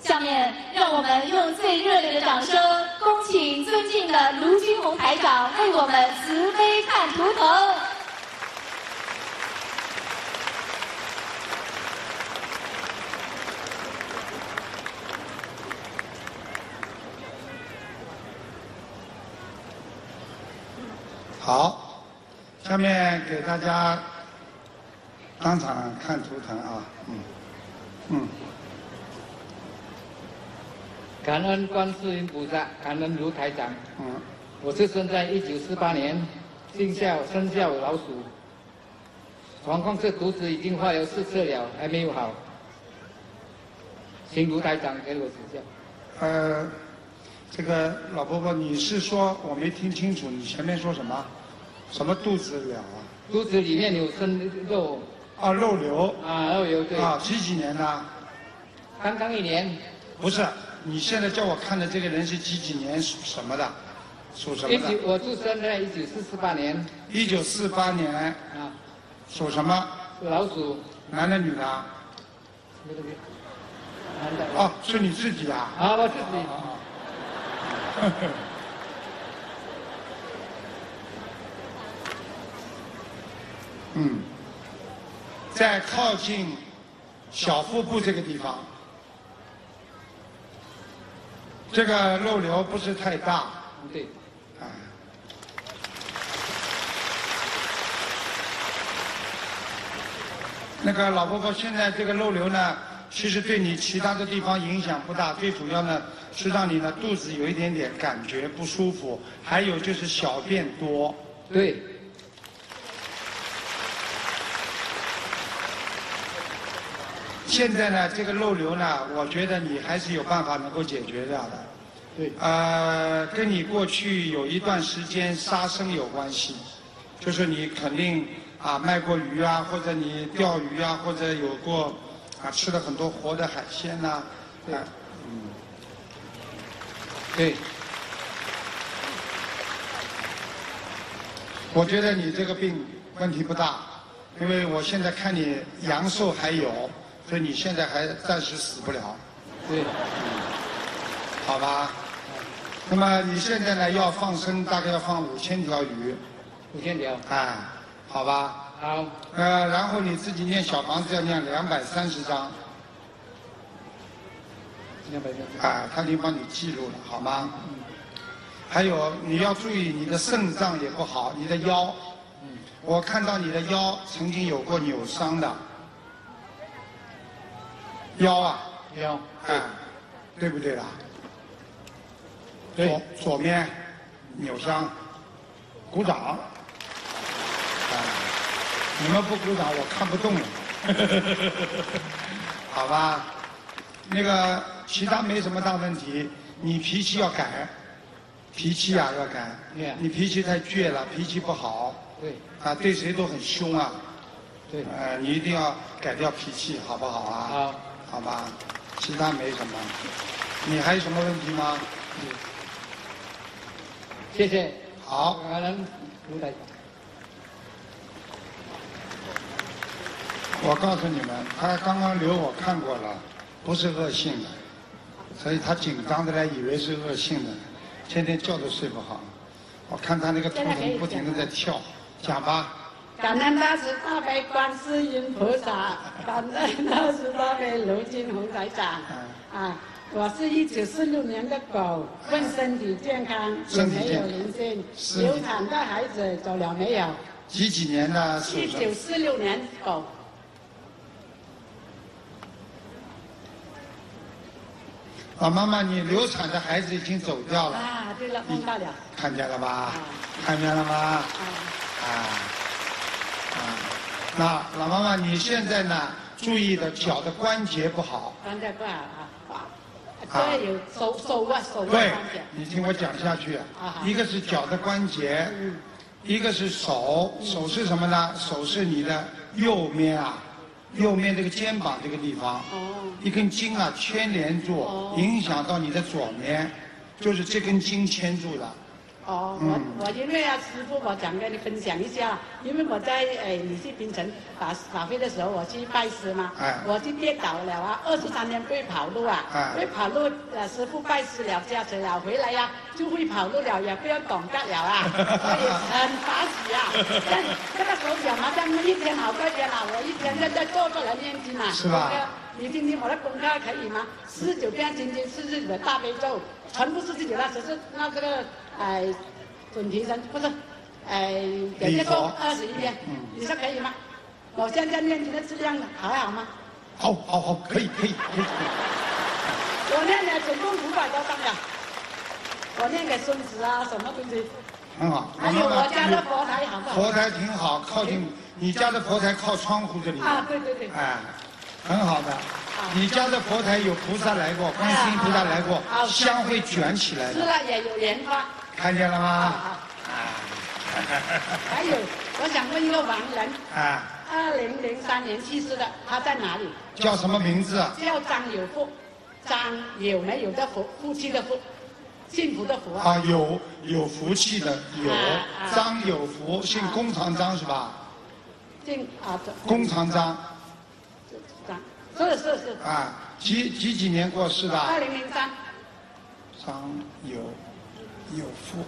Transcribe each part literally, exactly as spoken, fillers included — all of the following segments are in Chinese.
下面，让我们用最热烈的掌声，恭请尊敬的卢军红台长为我们慈悲看图腾。 好，下面给大家当场看图腾啊，嗯，嗯。 感恩观世音菩萨，感恩卢台长。 嗯， 我是生在一九四八年，sinh肖生肖老鼠，状况是肚子已经化疗四次了，还没有好，请卢台长给我指教。 呃，这个老伯伯，你是说我没听清楚，你前面说什么？什么肚子了啊？ 肚子里面有生肉。 啊，肉瘤。 啊，肉瘤对。 啊，几几年的？ 刚刚一年。 不是。你现在叫我看的这个人是几几年属什么的？属什么的？ 一九，我出生在一九四四八年。 一九四八年。 啊。 属什么？ 老鼠。 男的女的？ 那个男的。 哦，是你自己啊？ 啊，我自己。 呵呵。嗯，在靠近小腹部这个地方。这个肉瘤不是太大， 对， 啊，那个老伯伯，现在这个肉瘤呢，其实对你其他的地方影响不大，最主要呢是让你呢肚子有一点点感觉不舒服，还有就是小便多。 对。 现在呢，这个肉瘤呢，我觉得你还是有办法能够解决掉的。 对。 呃，跟你过去有一段时间杀生有关系，就是你肯定啊卖过鱼啊，或者你钓鱼啊，或者有过啊吃了很多活的海鲜呐、啊。 对。 啊、嗯。 对。 我觉得你这个病问题不大，因为我现在看你阳寿还有。所以你现在还暂时死不了， 对， 嗯，好吧。那么你现在呢要放生，大概要放五千条鱼。 五千条。 哎，好吧。 好。 呃，然后你自己念小房子要念两百三十章。 两百三十。 啊，他已经帮你记录了，好吗？嗯。还有你要注意，你的肾脏也不好，你的腰。嗯。我看到你的腰曾经有过扭伤的。腰啊， 腰， 哎，对不对啦？左左面扭伤，鼓掌。啊，你们不鼓掌我看不动了。好吧，那个其他没什么大问题，你脾气要改，脾气啊要改。你脾气太倔了，脾气不好。 对。 啊，对谁都很凶啊。 对。 呃，你一定要改掉脾气，好不好啊？ 好。 好吧，其他没什么。你还有什么问题吗？ 嗯。谢谢。 好。 感恩卢台长。 我告诉你们，他刚刚留我看过了，不是恶性的，所以他紧张的呢，以为是恶性的，天天觉都睡不好。我看他那个图腾不停的在跳，讲吧。 感恩大慈大悲观世音菩萨，感恩大慈大悲卢金红台长。啊，我是一九四六年的狗，问身体健康，有没有灵性？流产的孩子走了没有？ 几几年的？ 一九四六年狗。 老妈妈，你流产的孩子已经走掉了。 啊，对了，梦到了。 看见了吧？啊、看见了吗？啊。啊。啊，那老妈妈，你现在呢？注意的脚的关节不好。 关节不好啊，对，有手手腕手腕关节。 你听我讲下去。啊。一个是脚的关节，嗯、一个是手，手是什么呢？手是你的右面啊，右面这个肩膀这个地方。哦。一根筋啊牵连住，哦、影响到你的左面，就是这根筋牵住的。 哦，我我因为啊，师傅，我想跟你分享一下，因为我在诶你去槟城法法会的时候，我去拜师嘛， 哎、 我去跌倒了啊，二十三年不会跑路啊， 哎、 会跑路，呃，师傅拜师了，加持了，回来呀、啊、就会跑路了，也不要懂得了啊，所以很法喜啊。但这个手脚麻将一天好过一天啊，我一天在在做做人念经啊， 是吧？ 你听听我的功课可以吗？四十九遍心经是自己的大悲咒，全部是自己的，只是那这个。哎，准提神不是，哎，给这做二十一遍，嗯，你说可以吗？我现在念经的质量还好吗？ 好，好，好，可以，可以，可以。 我念了总共五百多张了，我念给孙子啊，什么东西？ 很好。 还有我家的佛台好不好？ 佛台挺好，靠近你家的佛台靠窗户这里。 啊，对对对。 哎，很好的。你家的佛台有菩萨来过，观世音菩萨来过，香会卷起来的。 是了，也有莲花。 看见了吗？ 啊。还有，我想问一个亡人。 啊。 二零零三年去世的，他在哪里？ 叫什么名字？ 叫张有福，张有没有的福，福气的福，幸福的福啊。 啊，有有福气的有，张有福，姓弓长张是吧？ 姓啊。 弓长张。 张，是是是。 啊，几几几年过世的？ 二零零三。 张有。有福，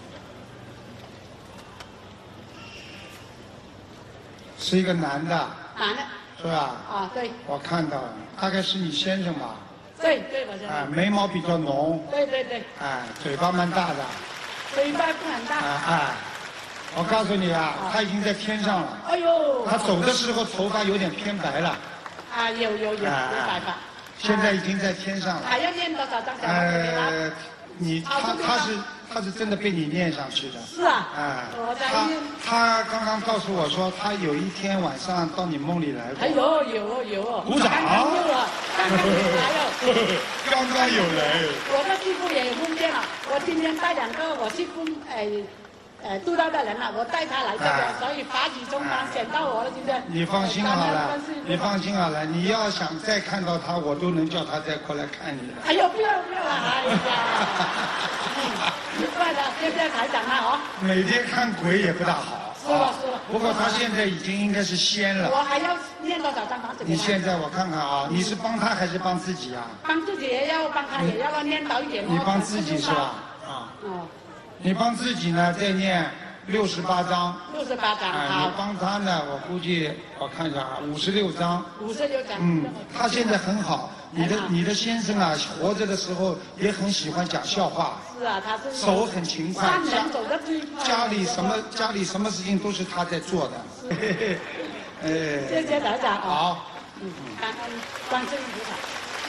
是一个男的， 男的， 是吧？ 啊，对。 我看到了，大概是你先生吧？ 对对，我先生。 啊，眉毛比较浓。 对对对。 哎，嘴巴蛮大的。 嘴巴不很大。 啊哎，我告诉你啊，他已经在天上了。 哎呦。 他走的时候头发有点偏白了。 啊，有有有有白发。 现在已经在天上了。 还要念多少张小房子给他？ 呃，你他他是。他是真的被你念上去的。 是啊。 哎，他他刚刚告诉我说，他有一天晚上到你梦里来过。 哎有有有。 鼓掌。 刚刚有啊，刚刚有来哦。 刚刚有来。 我的师傅也有梦见了，我今天带两个我师傅哎哎度到的人了，我带他来这边，所以法喜充满，选到我了，今天。 你放心好了，你放心好了，你要想再看到他，我都能叫他再过来看你的。 哎呦，不要不要了，哎呀。奇怪的，现在台长啊，哦。 每天看鬼也不大好。 是了是了。 不过他现在已经应该是仙了。 我还要念多少张房子？ 你现在我看看啊，你是帮他还是帮自己啊？ 帮自己也要，帮他也要念到一点。 你帮自己是吧？啊。哦。你帮自己呢，再念六十八章。 六十八章。 啊，你帮他呢，我估计我看一下啊，五十六章。 五十六章。 嗯，他现在很好。你的你的先生啊，活着的时候也很喜欢讲笑话。 是啊，他是。 手很勤快。 善人走得最快。 家里什么家里什么事情都是他在做的。 哎。谢谢台长。 好。 嗯，感恩观世音菩萨。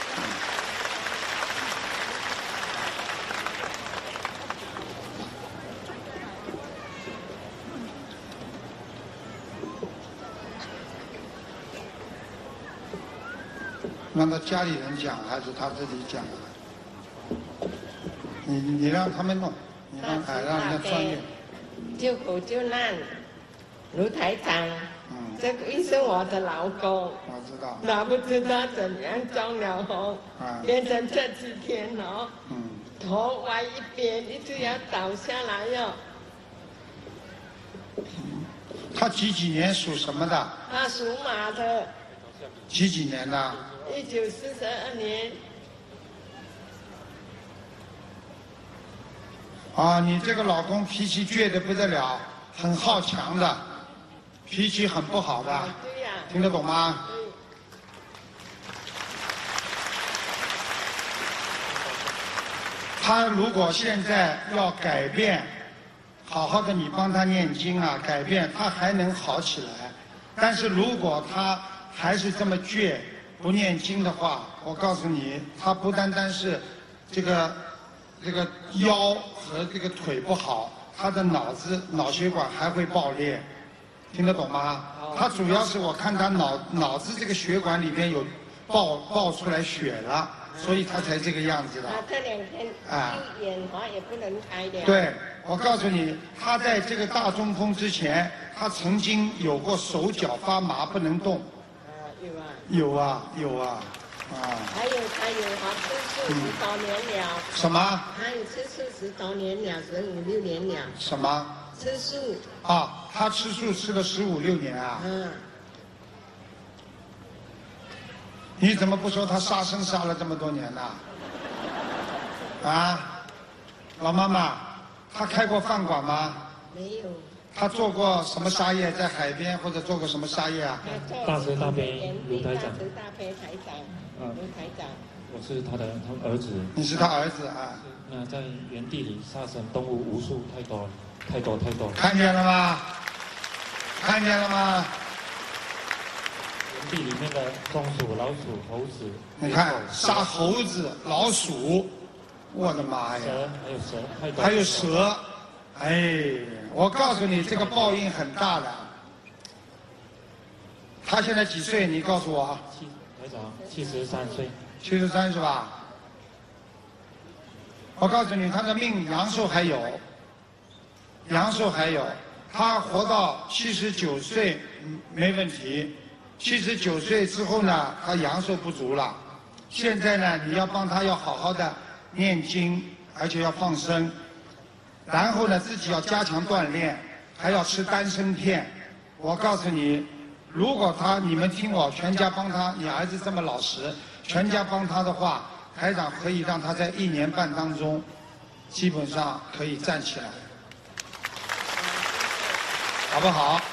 让他家里人讲还是他自己讲？你你让他们弄，你让哎让人家专业。 救苦救难，卢台长。嗯。这个医生我的老公。 我知道。 那不知道怎样中了红，啊、变成这几天哦。嗯。头歪一边，一直要倒下来哟。 嗯。他几几年属什么的？ 他属马的。 几几年的？ 一九四十二年。 啊，你这个老公脾气倔得不得了，很好强的，脾气很不好的。 对呀。 听得懂吗？ 对。 他如果现在要改变，好好的你帮他念经啊，改变他还能好起来。但是如果他还是这么倔，不念经的话，我告诉你，他不单单是这个这个腰和这个腿不好，他的脑子脑血管还会爆裂，听得懂吗？他主要是我看他脑脑子这个血管里边有爆爆出来血了，所以他才这个样子的。 他这两天啊，眼花也不能开的。 对，我告诉你，他在这个大中风之前，他曾经有过手脚发麻不能动。 有啊。 有啊有啊， 啊。 还有还有，他吃素十多年了。 什么？ 还有吃素十多年了，十五六年了。 什么？ 吃素。 啊，他吃素吃了十五六年啊。 嗯。 你怎么不说他杀生杀了这么多年呢？啊，老妈妈，他开过饭馆吗？ 没有。 他做过什么沙业？在海边或者做过什么沙业啊？ 大慈大悲卢台长。 大慈大悲台长。嗯，卢台长。 我是他的他儿子。 你是他儿子啊？ 那在原地里杀生动物无数，太多了，太多太多。 看见了吗？看见了吗？ 原地里面的松鼠、老鼠、猴子。 你看，杀猴子、老鼠，我的妈呀！ 蛇还有蛇，太多。 还有蛇，哎，我告诉你，这个报应很大的。他现在几岁？你告诉我。 七，台长，七十三岁。 七十三是吧？我告诉你，他的命阳寿还有，阳寿还有，他活到七十九岁没问题。七十九岁之后呢，他阳寿不足了。现在呢，你要帮他要好好的念经，而且要放生，然后呢，自己要加强锻炼，还要吃丹参片。我告诉你，如果他你们听我，全家帮他，你儿子这么老实，全家帮他的话，台长可以让他在一年半当中，基本上可以站起来，好不好？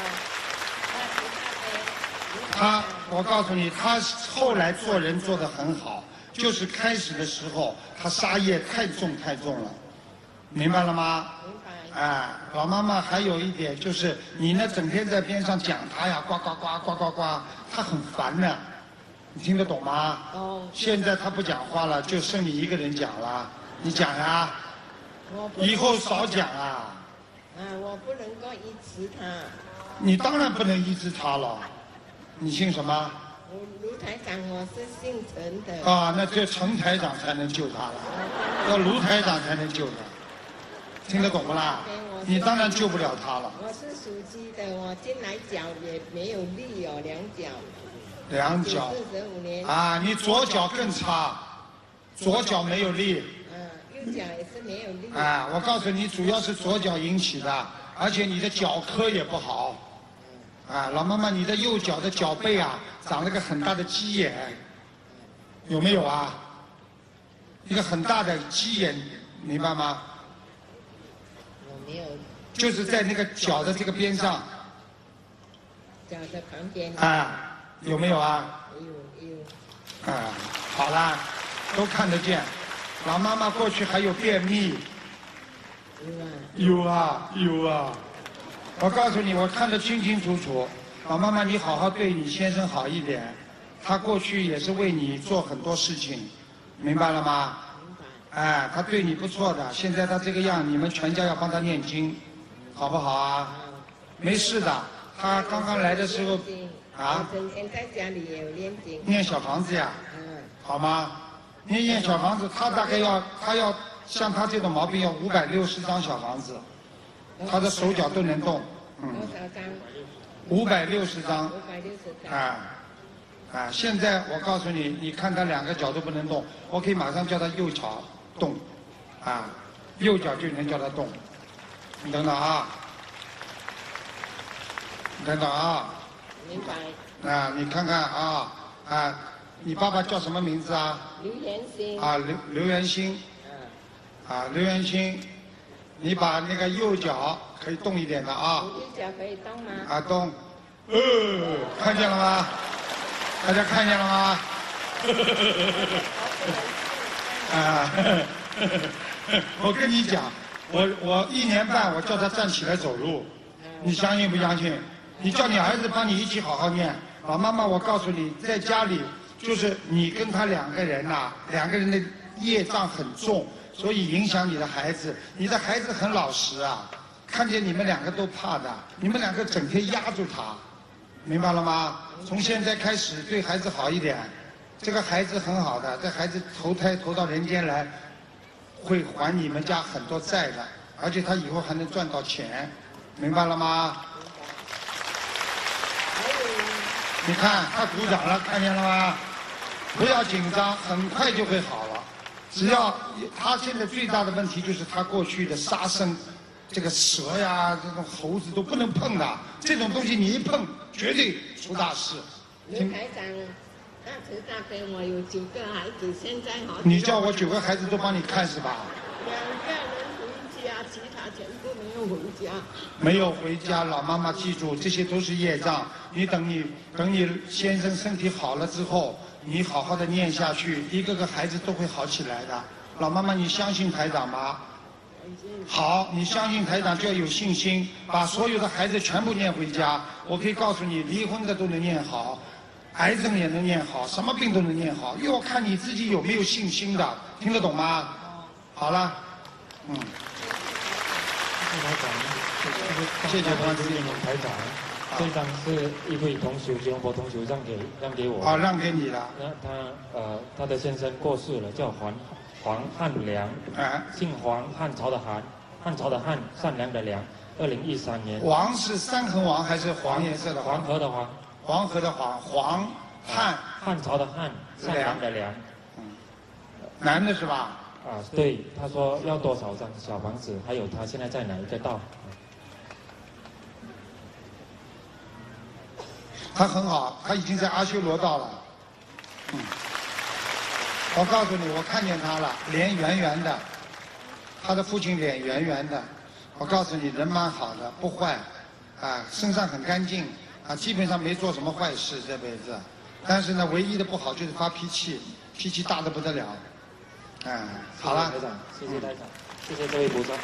他，我告诉你，他后来做人做得很好，就是开始的时候他杀业太重太重了，明白了吗？ 明白。 哎，老妈妈还有一点就是，你呢整天在边上讲他呀，呱呱呱呱呱呱，他很烦的，你听得懂吗？ 哦。 现在他不讲话了，就剩你一个人讲了，你讲呀。 我以后少讲啊。 啊，我不能够依持他。 你当然不能依持他了。你姓什么？ 我卢台长，我是姓陈的。 啊，那就陈台长才能救他了，要卢台长才能救他，听得懂不啦？你当然救不了他了。 我是属鸡的，我进来脚也没有力哦，两脚。 两脚。 四十五年。 啊，你左脚更差，左脚没有力。 嗯，右脚也是没有力。 啊，我告诉你，主要是左脚引起的，而且你的脚科也不好。啊，老妈妈，你的右脚的脚背啊，长了个很大的鸡眼，有没有啊？一个很大的鸡眼，明白吗？ 我没有。 就是在那个脚的这个边上。 脚的旁边。 啊，有没有啊？ 有有。 啊，好啦，都看得见。老妈妈过去还有便秘。 有啊。 有啊，有啊。我告诉你，我看得清清楚楚。老妈妈，你好好对你先生好一点，他过去也是为你做很多事情，明白了吗？ 明白。 哎，他对你不错的，现在他这个样，你们全家要帮他念经，好不好啊？没事的，他刚刚来的时候，啊？ 我整天在家里也有念经。 念小房子呀？ 嗯。 好吗？念念小房子，他大概要，他要像他这种毛病要五百六十张小房子。他的手脚都能动， 嗯。多少张？ 五百六十张。 五百六十张。 啊，啊！现在我告诉你，你看他两个脚都不能动，我可以马上叫他右脚动，啊，右脚就能叫他动。你等等啊，你等等啊。 明白。 啊，你看看啊啊，你爸爸叫什么名字啊？ 刘元兴。 啊，刘刘元兴。 嗯。 啊，刘元兴。你把那个右脚可以动一点的啊。 右脚可以动吗？ 啊，动。呃，看见了吗？大家看见了吗？啊，我跟你讲，我我一年半我叫他站起来走路，你相信不相信？你叫你儿子帮你一起好好念。老妈妈，我告诉你，在家里就是你跟他两个人呐、啊，两个人的业障很重。所以影响你的孩子，你的孩子很老实啊，看见你们两个都怕的，你们两个整天压住他，明白了吗？从现在开始对孩子好一点，这个孩子很好的，这孩子投胎投到人间来，会还你们家很多债的，而且他以后还能赚到钱，明白了吗？你看他鼓掌了，看见了吗？ 不要紧张，很快就会好了。只要他现在最大的问题就是他过去的杀生，这个蛇呀、这种猴子都不能碰的，这种东西你一碰，绝对出大事。 卢台长，大慈大悲，我有九个孩子，现在好。 你叫我九个孩子都帮你看是吧？ 两个人回家，其他全部没有回家。 没有回家，老妈妈记住，这些都是业障。你等你等你先生身体好了之后，你好好的念下去，一个个孩子都会好起来的。老妈妈，你相信台长吗？好，你相信台长就要有信心，把所有的孩子全部念回家。我可以告诉你，离婚的都能念好，癌症也能念好，什么病都能念好，要看你自己有没有信心的，听得懂吗？好了，嗯。谢谢观世音台长。这张是一位同学，吉隆坡同学让给让给我。 啊，让给你了。 那他呃，他的先生过世了，叫黄黄汉良， 啊， 姓黄，汉朝的汉，汉朝的汉，善良的良。二零一三年。 黄是三横黄还是黄颜色的黄？ 黄河的黄。 黄河的黄，黄汉。 汉朝的汉，善良的良。 嗯。男的是吧？ 啊，对，他说要多少张小房子，还有他现在在哪一个道？ 他很好，他已经在阿修罗道了。嗯，我告诉你，我看见他了，脸圆圆的，他的父亲脸圆圆的。我告诉你，人蛮好的，不坏，啊，身上很干净，啊，基本上没做什么坏事这辈子。但是呢，唯一的不好就是发脾气，脾气大得不得了。嗯，好了。 台长，谢谢台长，谢谢各位菩萨。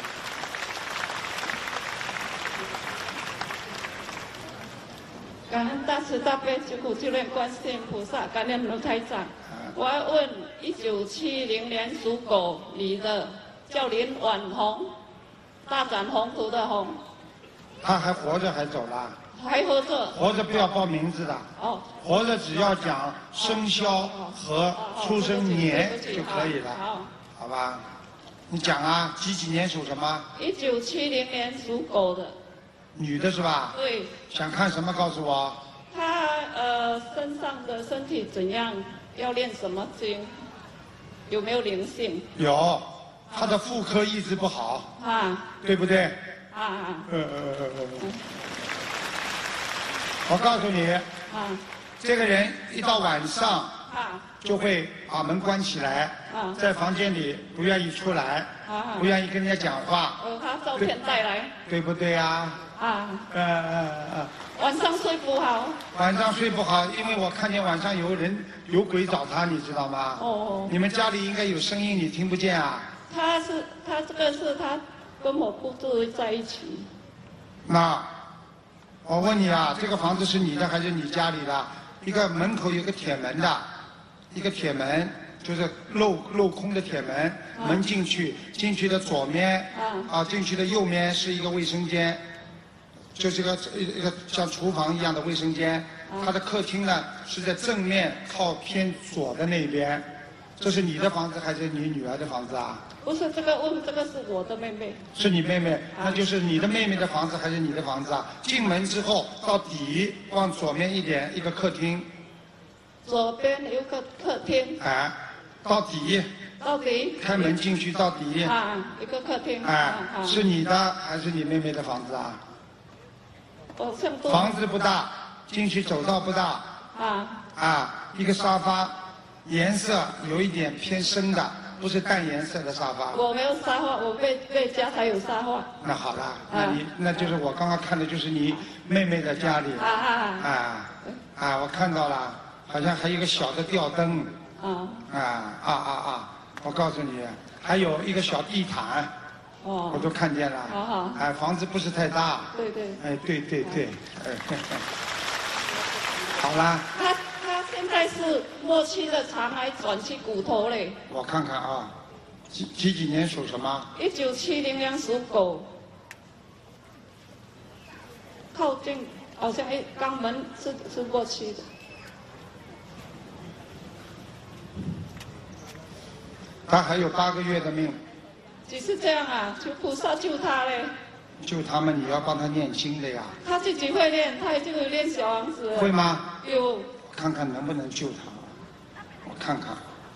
感恩大慈大悲救苦救难观世音菩萨，感恩卢台长。我要问一九七零年属狗女的，叫林婉红，大展宏图的宏。 他还活着还走了？ 还活着。 活着不要报名字的。 哦。 活着只要讲生肖和出生年就可以了。 好。 好吧，你讲啊，几几年属什么？ 一九七零年属狗的。 女的是吧？ 对。 想看什么？告诉我。 她呃身上的身体怎样？要练什么经？有没有灵性？ 有，她的妇科一直不好。 啊。 对不对？ 啊啊。 呃呃呃呃呃。我告诉你。 啊。 这个人一到晚上。 啊。 就会把门关起来。啊。在房间里不愿意出来。啊。不愿意跟人家讲话。 呃，他照片带来。 对不对呀？ 啊。 呃呃呃。 晚上睡不好。 晚上睡不好，因为我看见晚上有人有鬼找他，你知道吗？哦。你们家里应该有声音，你听不见啊？ 他是他这个是他跟我不住在一起。 那我问你啊，这个房子是你的还是你家里的？一个门口有个铁门的，一个铁门就是镂镂空的铁门，啊、门进去，进去的左面啊啊进去的右面是一个卫生间。就是一个一个像厨房一样的卫生间，它的客厅呢是在正面靠偏左的那边。这是你的房子还是你女儿的房子啊？ 不是，这个问这个是我的妹妹。 是你妹妹，那就是你的妹妹的房子还是你的房子啊？进门之后到底往左面一点，一个客厅。 左边有个客厅。 哎，到底。 到底。 开门进去到底。 啊，一个客厅。 哎，是你的还是你妹妹的房子啊？房子不大，进去走道不大。啊。啊，一个沙发，颜色有一点偏深的，不是淡颜色的沙发。 我没有沙发，我妹妹家才有沙发。 那好了，那你那就是我刚刚看的就是你妹妹的家里。啊啊啊！啊，我看到了，好像还有一个小的吊灯。啊。啊啊啊啊！我告诉你，还有一个小地毯。哦，我都看见了。好好。哎，房子不是太大。 对对。 哎，对对对，哎，好啦。 他他现在是末期的肠癌转去骨头嘞。 我看看啊，几几几年属什么？ 一九七零年属狗。靠近，好像哎，肛门是是末期的。 他还有八个月的命。 只是这样啊，求菩萨救他嘞。 救他们，你要帮他念经的呀。 他自己会念，他就会念小王子。 会吗？ 有。 看看能不能救他。我看看。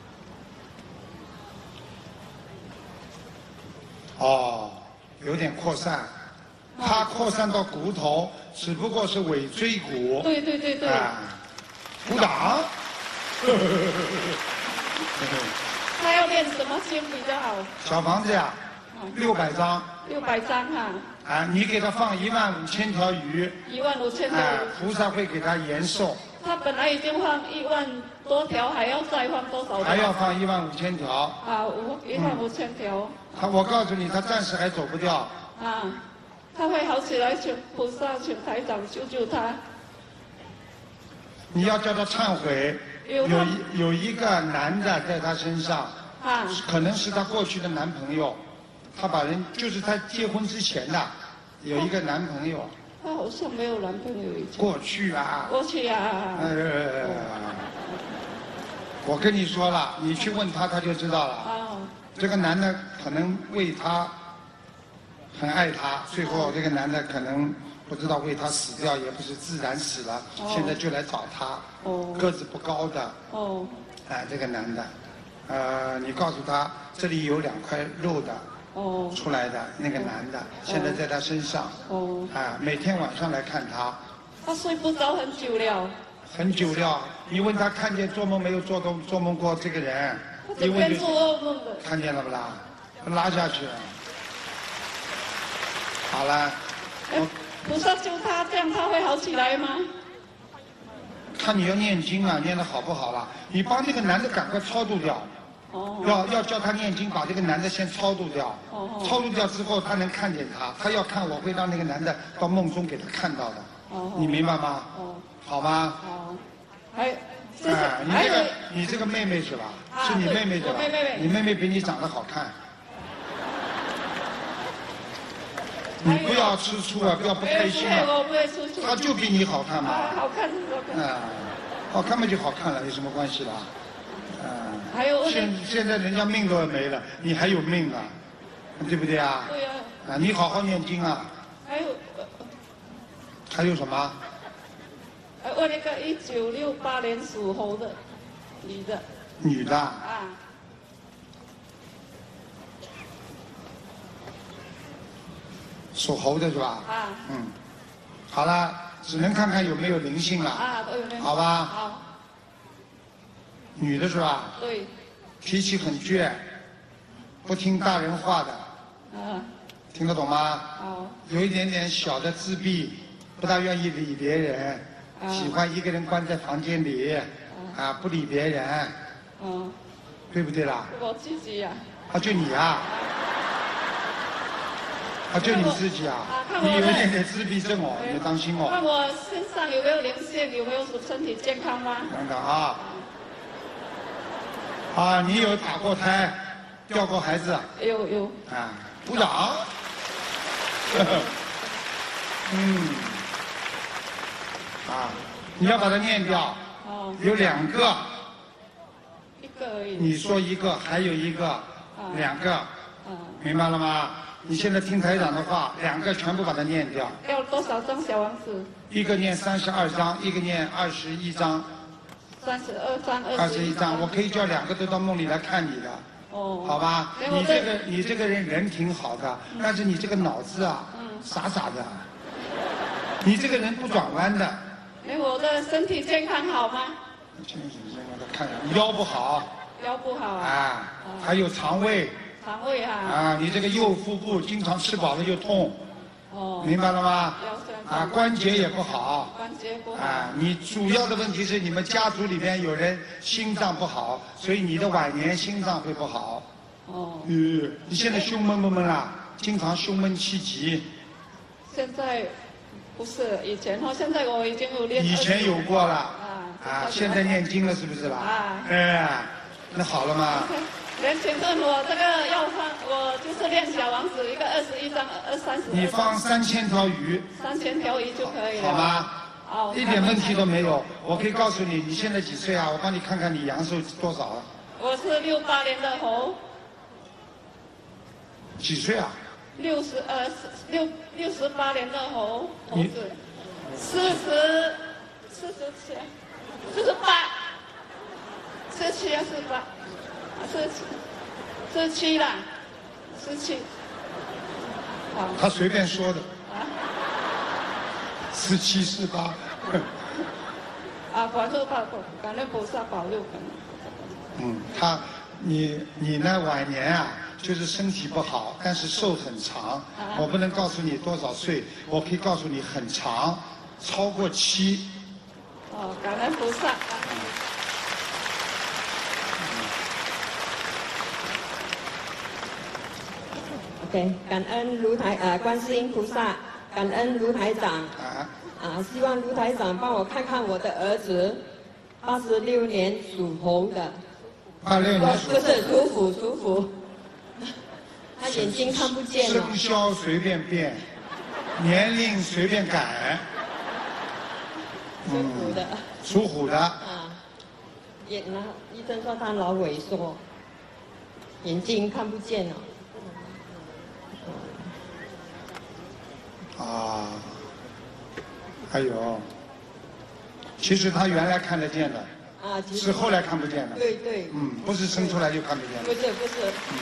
哦，有点扩散，它扩散到骨头，只不过是尾椎骨。 对对对对。 啊，鼓掌。 他要练什么经比较好？ 小房子呀，六百张。 六百张哈。 啊，你给他放一万五千条鱼。 一万五千条鱼。 啊，菩萨会给他延寿。 他本来已经放一万多条，还要再放多少条？ 还要放一万五千条。 啊，五一万五千条。 他，我告诉你，他暂时还走不掉。 啊，他会好起来，请菩萨，请台长救救他。 你要叫他忏悔。有一有一个男的在他身上，啊，可能是他过去的男朋友，他把人就是他结婚之前的有一个男朋友。 他好像没有男朋友以前。 过去啊。 过去啊。 呃，我跟你说了，你去问他，他就知道了。 啊。 这个男的可能为他很爱他，最后这个男的可能不知道为他死掉，也不是自然死了，现在就来找他。哦。个子不高的。哦。哎，这个男的，呃，你告诉他这里有两块肉的。哦，出来的那个男的，现在在他身上。哦，啊，每天晚上来看他。 他睡不着很久了。 很久了，你问他看见做梦没有做梦做梦过这个人？ 一问就做噩梦的。 看见了不啦？拉下去了。好了。 我菩萨救他，这样他会好起来吗？ 看你要念经啊，念得好不好啦？你帮这个男的赶快超度掉。要要叫他念经，把这个男的先超度掉。哦。超度掉之后，他能看见他。他要看，我会让那个男的到梦中给他看到的。哦。你明白吗？哦。好吗？ 好。还。 哎，你这个你这个妹妹是吧？是你妹妹对吧？ 妹妹。 你妹妹比你长得好看。你不要吃醋啊，不要不开心啊。 我不会吃醋。 她就比你好看嘛。 好看，好看。 啊，好看嘛就好看了，有什么关系啦？ 嗯，还有现现在人家命都没了，你还有命啊，对不对啊？ 对呀。 啊，你好好念经啊。 还有。 还有什么？ 我那个一九六八年属猴的女的。 女的。啊。属猴的是吧？啊。嗯。好了，只能看看有没有灵性了。 啊，都有灵性。 好吧。 好。 女的是吧？ 对。 脾气很倔，不听大人话的。嗯。听得懂吗？ 好。 有一点点小的自闭，不大愿意理别人，喜欢一个人关在房间里，啊，不理别人。嗯。对不对啦？ 我自己呀。 啊，就你啊？啊，就你自己啊？你有一点点自闭症哦，你当心哦。 看我身上有没有灵性，有没有身体健康吗？ 等等啊。啊，你有打过胎，掉过孩子？ 有有。 啊，鼓掌。嗯。啊，你要把它念掉。哦。有两个。 一个而已。 你说一个，还有一个，两个。嗯。明白了吗？你现在听台长的话，两个全部把它念掉。 要多少张小王子？ 一个念三十二章，一个念二十一章。 三十二章， 二十一章，我可以叫两个都到梦里来看你的。哦。好吧，你这个你这个人人挺好的，但是你这个脑子啊，傻傻的。你这个人不转弯的。 哎，我的身体健康好吗？ 身体健康，我看看，腰不好。 腰不好啊。 啊，还有肠胃。 肠胃哈。 啊，你这个右腹部经常吃饱了就痛。哦。明白了吗？啊，关节也不好。 关节不好。 啊，你主要的问题是你们家族里边有人心脏不好，所以你的晚年心脏会不好。哦。嗯，你现在胸闷不闷啦？经常胸闷气急。 现在不是以前哈，现在我已经有练。 以前有过了。啊。啊，现在念经了是不是啦？啊。哎，那好了吗？ 人请问我这个要放，我就是练小王子一个二十一张，二三十。 你放三千条鱼。 三千条鱼就可以了。 好吗？ 好。 一点问题都没有。我可以告诉你，你现在几岁啊？我帮你看看你阳寿多少。 我是六八年的猴。 几岁啊？ 六十呃六六十八年的猴猴子。四十四十七，四十八。四七十七啦，十七。 好。他随便说的。啊。十七十八。 啊，保佑保感恩菩萨保佑。 嗯，他，你你呢？晚年啊，就是身体不好，但是寿很长。啊、我不能告诉你多少岁，我可以告诉你很长，超过七。 哦，感恩菩萨。 OK， 感恩卢台呃观世音菩萨，感恩卢台长。啊。啊，希望卢台长帮我看看我的儿子，八十六年属猴的。 八六年属。 不是属虎，属虎。他眼睛看不见了。 生肖随便变，年龄随便改。 属虎的。 嗯、属虎的。 啊。眼呢？医生说他脑萎缩，眼睛看不见了。 啊。还有，其实他原来看得见的，啊，是后来看不见的。 对对。 嗯，不是生出来就看不见的。 不是不是。 嗯。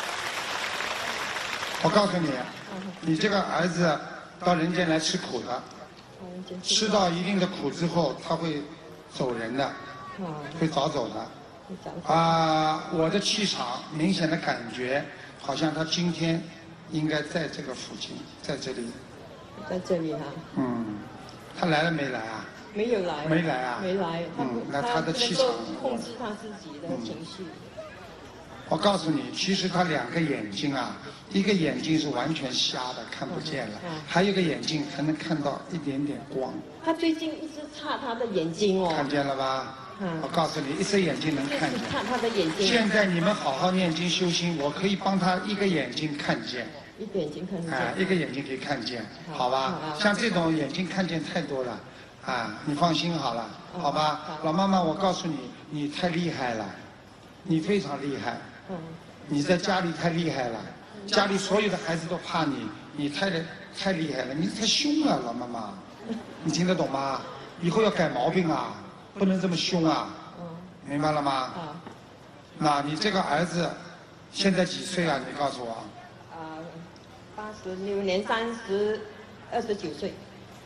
我告诉你，你这个儿子到人间来吃苦的，吃到一定的苦之后，他会走人的，会早走的。啊，我的气场明显的感觉，好像他今天应该在这个附近，在这里。 在这里哈。 嗯。他来了没来啊？ 没有来。 没来啊？ 没来。 嗯，那他的气场控制他自己的情绪。 嗯、我告诉你，其实他两个眼睛啊，一个眼睛是完全瞎的，看不见了，嗯嗯、还有一个眼睛还能看到一点点光。 他最近一直擦他的眼睛哦。 看见了吧？嗯、我告诉你，一只眼睛能看见。 擦他的眼睛。 现在你们好好念经修心，我可以帮他一个眼睛看见。 一个眼睛看见， 哎，一个眼睛可以看见，好吧？像这种眼睛看见太多了，啊，你放心好了，好吧？老妈妈，我告诉你，你太厉害了，你非常厉害，你在家里太厉害了，家里所有的孩子都怕你，你太太厉害了，你太凶了，老妈妈，你听得懂吗？以后要改毛病啊，不能这么凶啊，明白了吗？那你这个儿子现在几岁啊？你告诉我。 八十六年三十，二十九岁。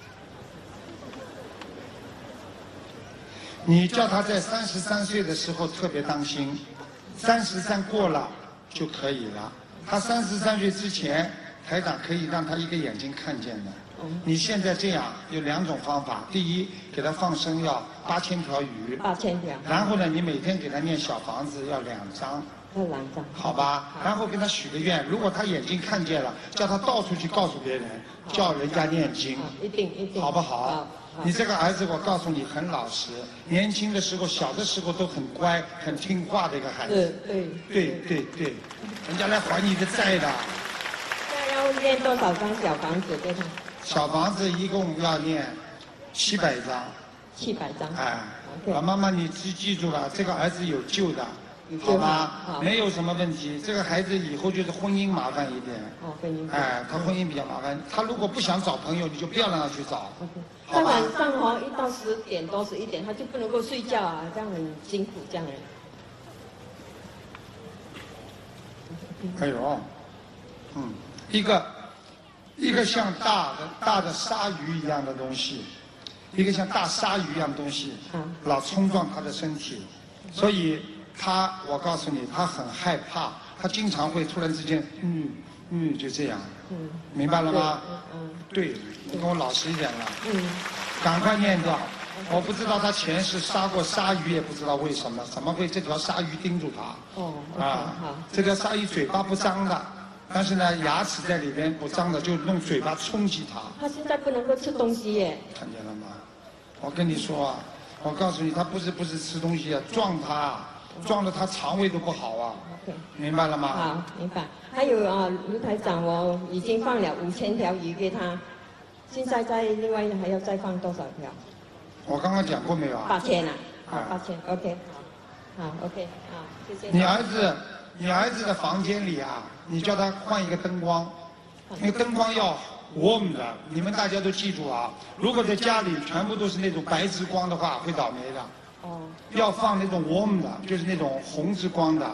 你叫他在三十三岁的时候特别当心，三十三过了就可以了。他三十三岁之前，台长可以让他一个眼睛看见的。你现在这样有两种方法：第一，给他放生要八千条鱼， 八千条。 然后呢，你每天给他念小房子要两张。 要两张。 好吧，然后跟他许个愿，如果他眼睛看见了，叫他到处去告诉别人，叫人家念经。 一定一定。 好不好？你这个儿子，我告诉你很老实，年轻的时候、小的时候都很乖、很听话的一个孩子。 对对对对，人家来还你的债的。 那要念多少张小房子给他？ 小房子一共要念七百张。 七百张。 哎，老妈妈，你记记住了，这个儿子有救的。好吧，没有什么问题。这个孩子以后就是婚姻麻烦一点。 哦，婚姻。 哎，他婚姻比较麻烦。他如果不想找朋友，你就不要让他去找。 他晚上哦，一到十点多十一点，他就不能够睡觉啊，这样很辛苦，这样人。 哎呦，嗯，一个一个像大的大的鲨鱼一样的东西，一个像大鲨鱼一样的东西，老冲撞他的身体，所以。他，我告诉你，他很害怕，他经常会突然之间，嗯嗯，就这样，嗯，明白了吗？嗯，对，你跟我老实一点了，嗯，赶快念掉。我不知道他前世杀过鲨鱼，也不知道为什么，怎么会这条鲨鱼盯住他？哦，啊，这条鲨鱼嘴巴不张的，但是呢，牙齿在里边不张的，就用嘴巴冲击他。 他现在不能够吃东西耶。 看见了吗？我跟你说啊，我告诉你，他不是不是吃东西啊，撞他。撞得他肠胃都不好啊， okay. 明白了吗？ 好，明白。还有啊，卢台长，我已经放了五千条鱼给他，现在再另外还要再放多少条？ 我刚刚讲过没有啊？ 八千啊，好，八千 ，OK， 好，好 ，OK， 好，谢谢。 你儿子，你儿子的房间里啊，你叫他换一个灯光，那个灯光要 warm 的，你们大家都记住啊。如果在家里全部都是那种白之光的话，会倒霉的。哦，要放那种 warm 的，就是那种红之光的，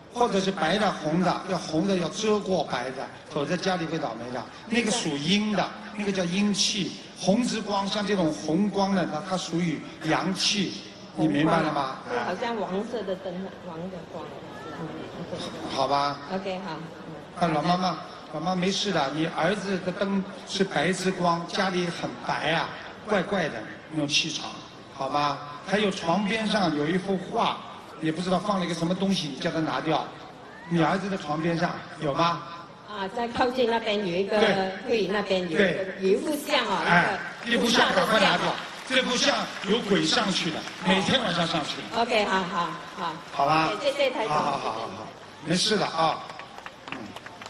或者是白的、红的，要红的要遮过白的，否则家里会倒霉的。那个属阴的，那个叫阴气。红之光，像这种红光的，它它属于阳气，你明白了吗？ 就好像黄色的灯，黄的光。 好吧。 OK， 好。 啊，老妈妈，老妈没事的，你儿子的灯是白之光，家里很白啊，怪怪的那种气场，好吧？还有床边上有一幅画。也不知道放了一个什么东西，你叫他拿掉。你儿子的床边上有吗？ 啊，在靠近那边有一个柜，那边有一个有一幅像哦。 哎，这幅像赶快拿掉，这幅像有鬼上去的，每天晚上上去的。 OK， 好好好。 好吧。 谢谢台长。 好好好好好，没事的啊。嗯。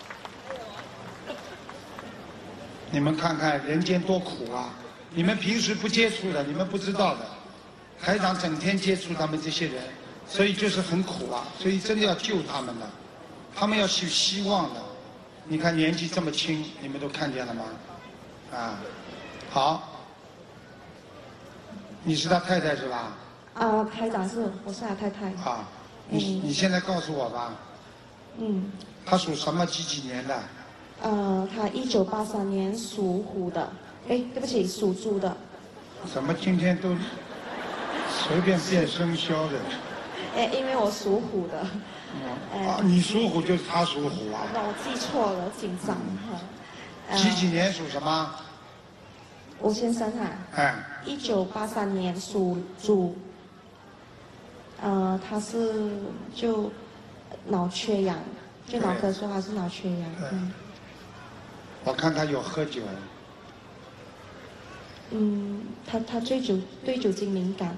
你们看看人间多苦啊！你们平时不接触的，你们不知道的。台长整天接触他们这些人。所以就是很苦啊，所以真的要救他们的，他们要有希望的。你看年纪这么轻，你们都看见了吗？啊，好，你是他太太是吧？ 啊，台长是，我是他太太。 啊，你你现在告诉我吧。 嗯。 他属什么几几年的？ 呃，他一九八三年属虎的，哎，对不起，属猪的。 怎么今天都随便变生肖的？ 哎，因为我属虎的。 嗯、啊，你属虎就是他属虎啊？ 那我记错了，紧张哈。 嗯、几几年属什么？ 吴先生哈。 哎。 一九八三年属猪。呃，他是就脑缺氧，就脑科说他是脑缺氧。嗯。 我看他有喝酒。 嗯，他他对酒对酒精敏感。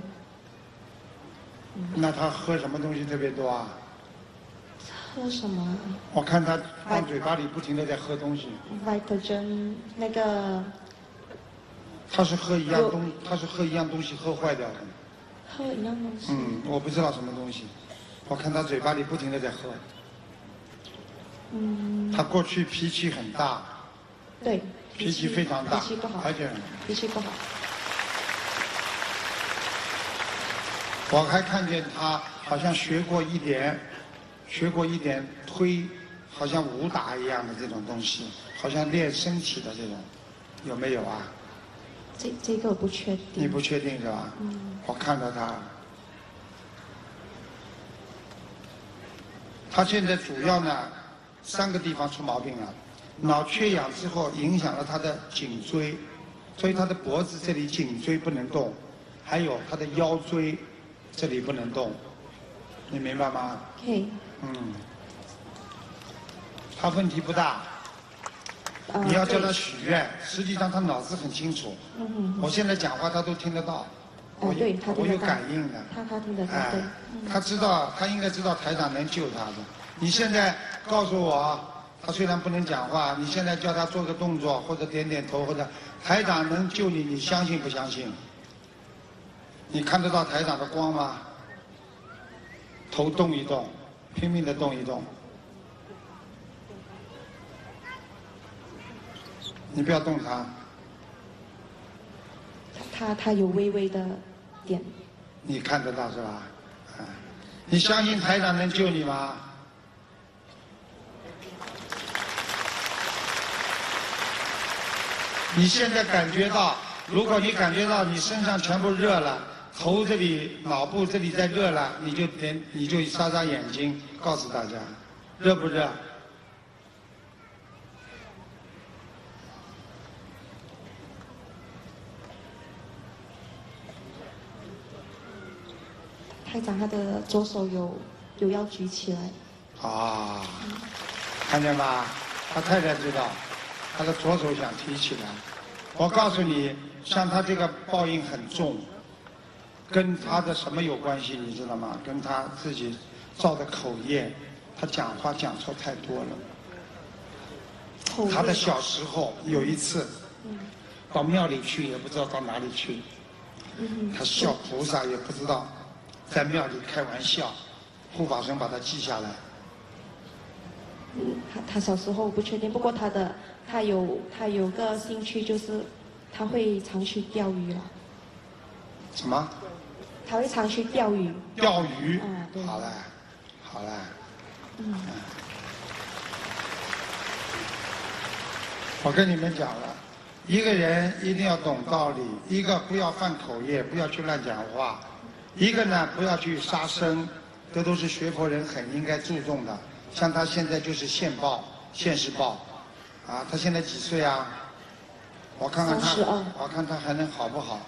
那他喝什么东西特别多啊？ 喝什么？ 我看他放嘴巴里不停的在喝东西。 Vitagen 那个。 他是喝一样东，他是喝一样东西喝坏掉的。 喝一样东西。 嗯，我不知道什么东西，我看他嘴巴里不停的在喝。 嗯。 他过去脾气很大。 对。 脾气非常大。 脾气不好。 而且。 脾气不好。 我还看见他好像学过一点，学过一点推，好像武打一样的这种东西，好像练身体的这种，有没有啊？ 这这个我不确定。 你不确定是吧？ 嗯。 我看到他，他现在主要呢三个地方出毛病了，脑缺氧之后影响了他的颈椎，所以他的脖子这里颈椎不能动，还有他的腰椎。这里不能动，你明白吗？ 可以。 嗯，他问题不大，呃、你要叫他许愿。实际上他脑子很清楚。嗯嗯。我现在讲话他都听得到。 哦，对，他听得到。 我有感应的。 他他听得到。 哎、 对。 他知道，他应该知道台长能救他的。你现在告诉我，他虽然不能讲话，你现在叫他做个动作，或者点点头，或者台长能救你，你相信不相信？你看得到台长的光吗？头动一动，拼命的动一动。你不要动它。 他他有微微的点。 你看得到是吧？啊，你相信台长能救你吗？你现在感觉到，如果你感觉到你身上全部热了。头这里、脑部这里在热了，你就点，你就眨眨眼睛，告诉大家，热不热？ 台长，他的左手有有要举起来。 啊，看见吧？他太太知道，他的左手想提起来。我告诉你，像他这个报应很重。跟他的什么有关系，你知道吗？跟他自己造的口业，他讲话讲错太多了。他的小时候有一次，到庙里去也不知道到哪里去，他笑菩萨也不知道，在庙里开玩笑，护法神把他记下来。 嗯，他他小时候不确定，不过他的他有他有个兴趣就是他会常去钓鱼了。 什么？ 他会常去钓鱼。 钓鱼。 嗯，对。 好嘞，好嘞。 嗯。 我跟你们讲了，一个人一定要懂道理，一个不要犯口业，不要去乱讲话，一个呢不要去杀生，这都是学佛人很应该注重的。像他现在就是现报，现世报，啊，他现在几岁啊？我看看他，我看他还能好不好？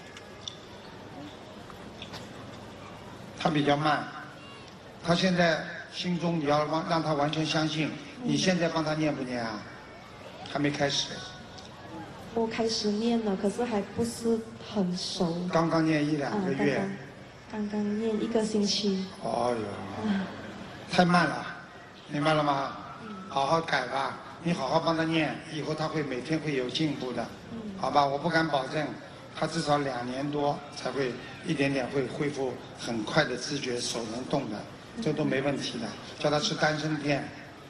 他比较慢，他现在心中你要让让他完全相信，你现在帮他念不念啊？还没开始。 我开始念了，可是还不是很熟。 刚刚念一两个月。 啊、刚, 刚, 刚刚念一个星期。 哦哟，嗯、太慢了，明白了吗？嗯、好好改吧，你好好帮他念，以后他会每天会有进步的，嗯、好吧？我不敢保证，他至少两年多才会一点点会恢复很快的知觉，手能动的，这都没问题的。叫他吃丹参片。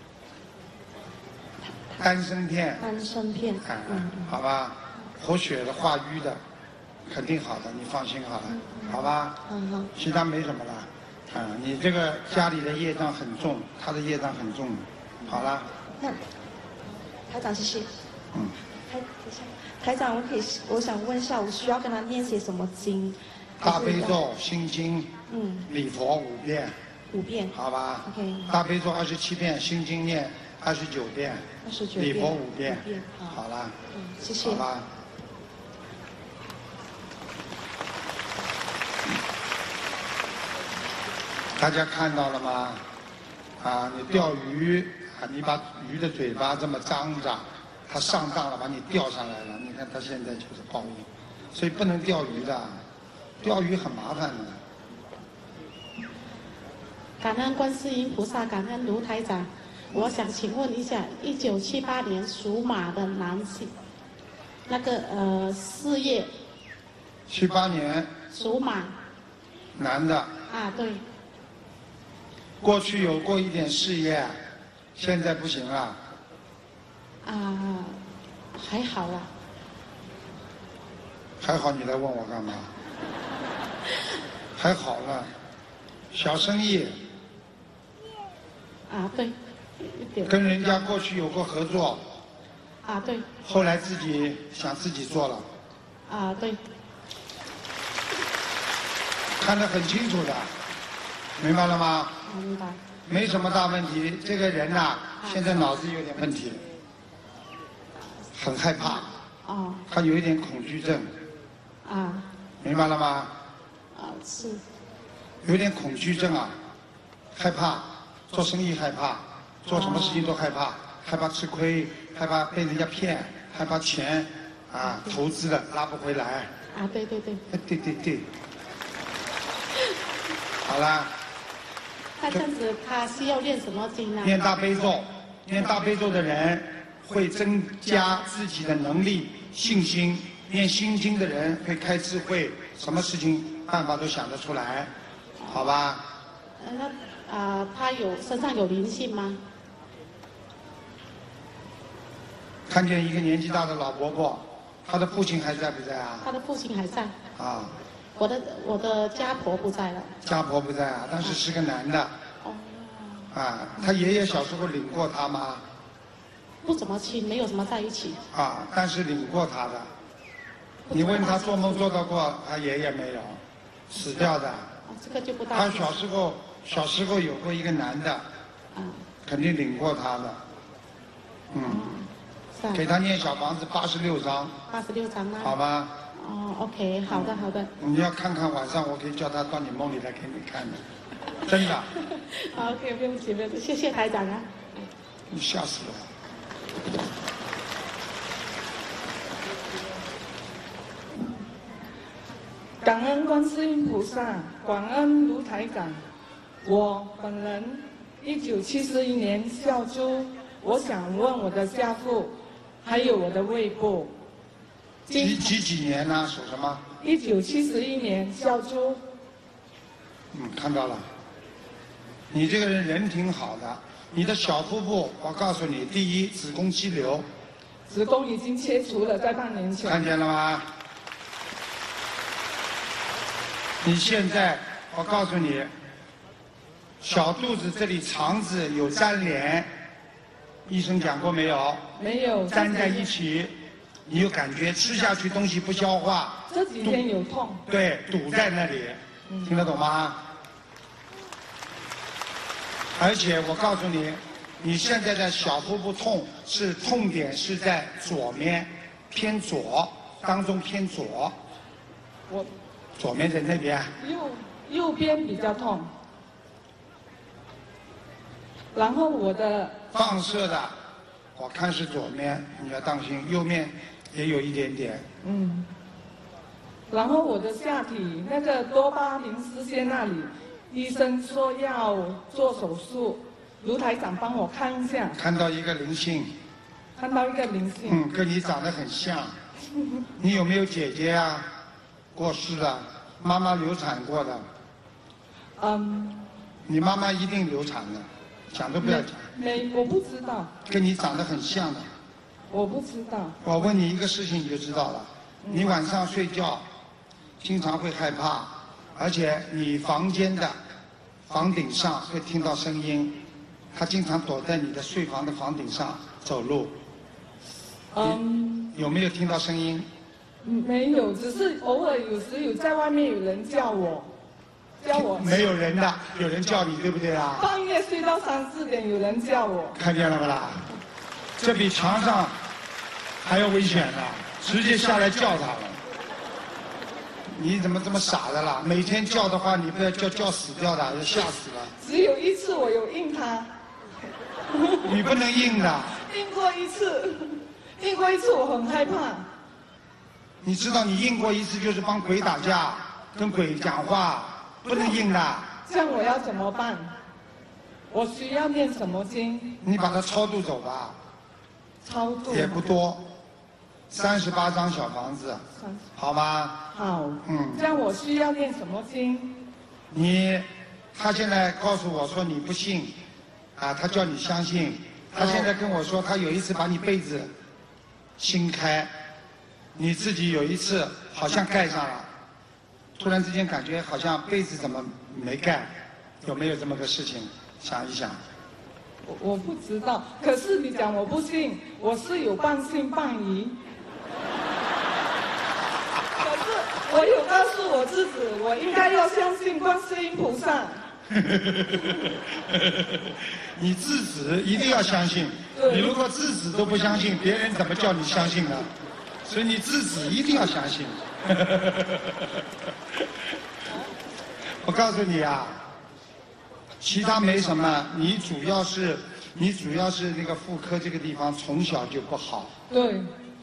丹参片， 丹参片， 啊、嗯，好吧，活血的、化瘀的，肯定好的，你放心好了，嗯、好吧？ 嗯好。 其他没什么了，啊，你这个家里的业障很重，他的业障很重，好了。 那台长，谢谢。 嗯。 台台长，我可以，我想问一下，我需要跟他念些什么经？ 大悲咒、心经， 嗯， 礼佛五遍。 五遍。 好吧。 OK。 大悲咒二十七遍，心经念二十九遍。礼佛五遍，好了， 嗯，谢谢。 好吧。大家看到了吗？啊，你钓鱼啊，你把鱼的嘴巴这么张着，它上当了，把你钓上来了。你看它现在就是报应，所以不能钓鱼的，钓鱼很麻烦的。 感恩观世音菩萨，感恩卢台长。我想请问一下，一九七八年属马的男性，那个呃事业。 七八年。 属马。 男的。 啊，对。 过去有过一点事业，现在不行了。 啊，还好啦。 还好，你来问我干嘛？还好了，小生意。 啊，对。 跟人家过去有过合作， 啊对， 后来自己想自己做了， 啊对， 看得很清楚的，明白了吗？ 明白。 没什么大问题，这个人呐、啊，现在脑子有点问题，很害怕， 哦， 他有一点恐惧症， 啊， 明白了吗？ 啊是， 有点恐惧症啊，害怕，做生意害怕。做什么事情都害怕，害怕吃亏，害怕被人家骗，害怕钱啊投资了拉不回来。 啊，对对对。 对对对。好啦。 那这样子，他需要念什么经呢？ 念大悲咒，念大悲咒的人会增加自己的能力、信心；念心经的人会开智慧，什么事情办法都想得出来，好吧？ 那啊、呃，他有身上有灵性吗？ 看见一个年纪大的老伯伯，他的父亲还在不在啊？ 他的父亲还在。 啊。 我的我的家婆不在了。 家婆不在啊，但是是个男的。 哦。 啊，他爷爷小时候领过他吗？ 不怎么亲，没有什么在一起。 啊，但是领过他的。你问他做梦做到过他爷爷没有？死掉的。 哦，这个就不大。 他小时候小时候有过一个男的。 啊。 肯定领过他的。嗯。给他念小房子八十六章。 八十六章吗？ 好吧。 哦 ，OK， 好的好的。 你要看看晚上，我可以叫他到你梦里来给你看的，真的。 好 ，OK， 不用急不用急，谢谢台长啊。 你吓死我了。 感恩观世音菩萨，感恩卢台长。我本人一九七一年孝猪，我想问我的家父，还有我的胃部。 几几几年呢？属什么？ 一九七一年孝猪。 嗯，看到了。你这个人人挺好的，你的小腹部，我告诉你，第一，子宫肌瘤。 子宫已经切除了，在半年前。 看见了吗？你现在，我告诉你， 小肚子这里肠子有粘连，医生讲过没有？ 没有。 粘在一起，你有感觉吃下去东西不消化。 这几天有痛。 对，堵在那里，嗯、听得懂吗？而且我告诉你，你现在的小腹部痛是痛点是在左面，偏左，当中偏左。 我。 左面在那边。 右右边比较痛。然后我的放射的，我看是左面，你要当心，右面也有一点点。 嗯。然后我的下体那个多巴胺丝线那里，医生说要做手术，卢台长帮我看一下。 看到一个灵性。 看到一个灵性。 嗯，跟你长得很像。你有没有姐姐啊？过世了，妈妈流产过的。 嗯。 你妈妈一定流产的。讲都不要讲。 没，我不知道。 跟你长得很像的。 我不知道。 我问你一个事情你就知道了。嗯、你晚上睡觉，经常会害怕，而且你房间的房顶上会听到声音，他经常躲在你的睡房的房顶上走路。嗯。有没有听到声音？ 没有，只是偶尔有时有在外面有人叫我。叫我没有人的，有人叫你，对不对啊？ 半夜睡到三四点，有人叫我。 看见了不啦？这比墙上还要危险呢，直接下来叫他了。你怎么这么傻的啦？每天叫的话，你不要叫叫死掉的，要吓死了。 只有一次我有应他。 你不能应的。 应过一次，应过一次我很害怕。 你知道你应过一次就是帮鬼打架，跟鬼讲话。不能应的。 这样我要怎么办？我需要念什么经？ 你把它超度走吧。 超度。 也不多，三十八张小房子，好吗？ 好。嗯。这样我需要念什么经？ 你，他现在告诉我说你不信，啊，他叫你相信。他现在跟我说他有一次把你被子掀开，你自己有一次好像盖上了。突然之间感觉好像被子怎么没盖，有没有这么个事情？想一想。 我我不知道，可是你讲我不信，我是有半信半疑。可是我有告诉我自己，我应该要相信观世音菩萨。 你自己一定要相信，你如果自己都不相信，别人怎么叫你相信呢？所以你自己一定要相信。我告诉你啊，其他没什么，你主要是你主要是那个妇科这个地方从小就不好。 对。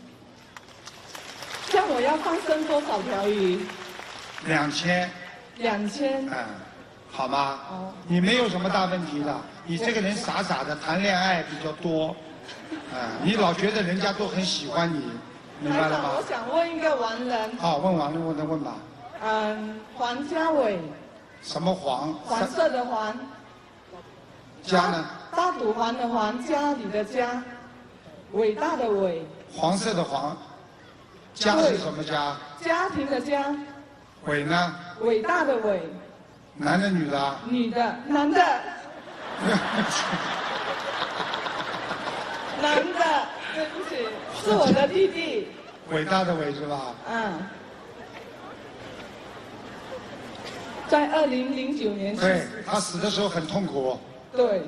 像我要放生多少条鱼？ 两千。 两千。 嗯，好吗？哦。你没有什么大问题的，你这个人傻傻的，谈恋爱比较多，啊，你老觉得人家都很喜欢你。明白了吗？ 我想问一个完人。 好，问完了，问他问吧。 嗯，黄家伟。 什么黄？ 黄色的黄。 家呢？ 大赌黄的黄，家里的家。伟大的伟。 黄色的黄。家是什么家？ 家庭的家。 伟呢？ 伟大的伟。 男的女的？ 女的，男的。男的。对不起，是我的弟弟。 伟大的伟是吧？ 嗯。在二零零九年去世。 对，他死的时候很痛苦。 对。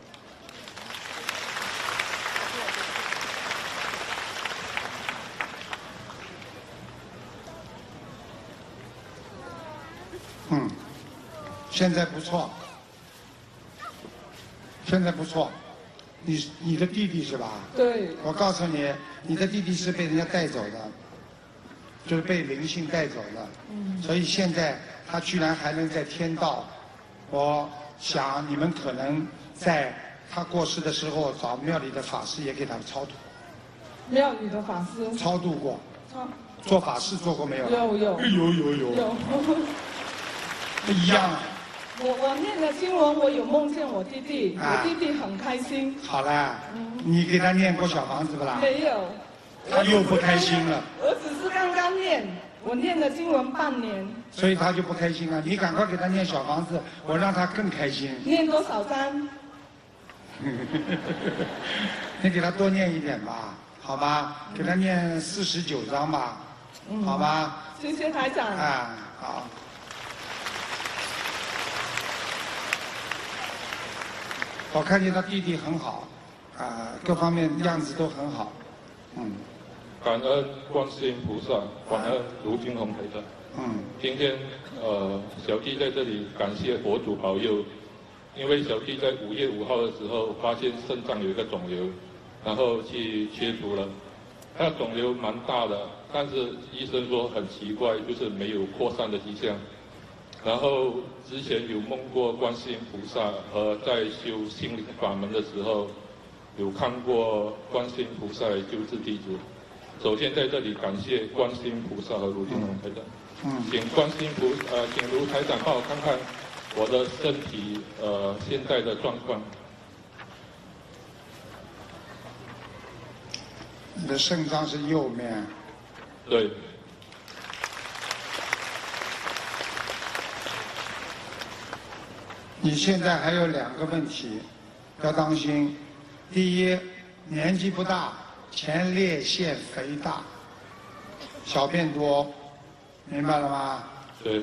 嗯，现在不错，现在不错。你你的弟弟是吧？ 对。 我告诉你，你的弟弟是被人家带走的，就是被灵性带走的。嗯。所以现在他居然还能在天道，我想你们可能在他过世的时候找庙里的法师也给他超度。 庙里的法师。 超度过。 超。 做法事做过没有？ 有有。 有有有。 有。 不一样啊。 我我念的经文，我有梦见我弟弟，我弟弟很开心。 好啦，你给他念过小房子不啦？ 没有。 他又不开心了。 我只是刚刚念， 我念了经文半年。 所以他就不开心啊！你赶快给他念小房子，我让他更开心。 念多少章？ 你给他多念一点吧，好吧？给他念四十九章吧，嗯、好吧？ 谢谢台长。 啊，好。我看见他弟弟很好，啊，各方面样子都很好，嗯。 感恩观世音菩萨，感恩卢金红台长。 嗯。今天呃，小弟在这里感谢佛祖保佑，因为小弟在五月五号的时候发现肾脏有一个肿瘤，然后去切除了，那肿瘤蛮大的，但是医生说很奇怪，就是没有扩散的迹象。然后之前有梦过观世音菩萨，和在修心灵法门的时候，有看过观世音菩萨来救治弟子。首先在这里感谢观世音菩萨和卢金龙台长，嗯，请观世音菩呃，请卢台长帮我看看我的身体呃现在的状况。 你的肾脏是右面。 对。 你现在还有两个问题，要当心。第一，年纪不大，前列腺肥大，小便多，明白了吗？ 对。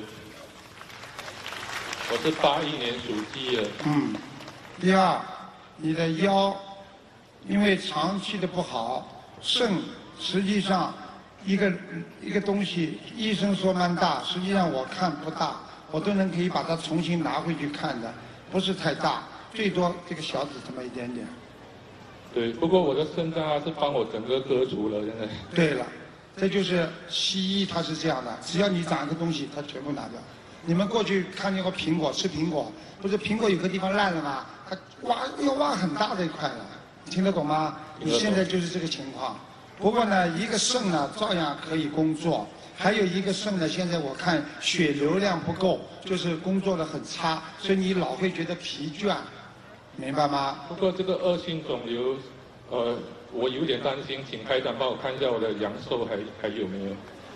我是八一年属鸡的。 嗯。第二，你的腰，因为长期的不好，肾实际上一个一个东西，医生说蛮大，实际上我看不大。我都能可以把它重新拿回去看的，不是太大，最多这个小指这么一点点。 对，不过我的肾脏是帮我整个割除了，现在。 对了，这就是西医，它是这样的，只要你长一个东西，它全部拿掉。你们过去看见过苹果，吃苹果，不是苹果有个地方烂了吗？它挖要挖很大的一块了，听得懂吗？你现在就是这个情况。不过呢，一个肾呢照样可以工作。还有一个肾呢，现在我看血流量不够，就是工作的很差，所以你老会觉得疲倦，明白吗？ 不过这个恶性肿瘤，呃，我有点担心，请台长帮我看一下我的阳寿还还有没有？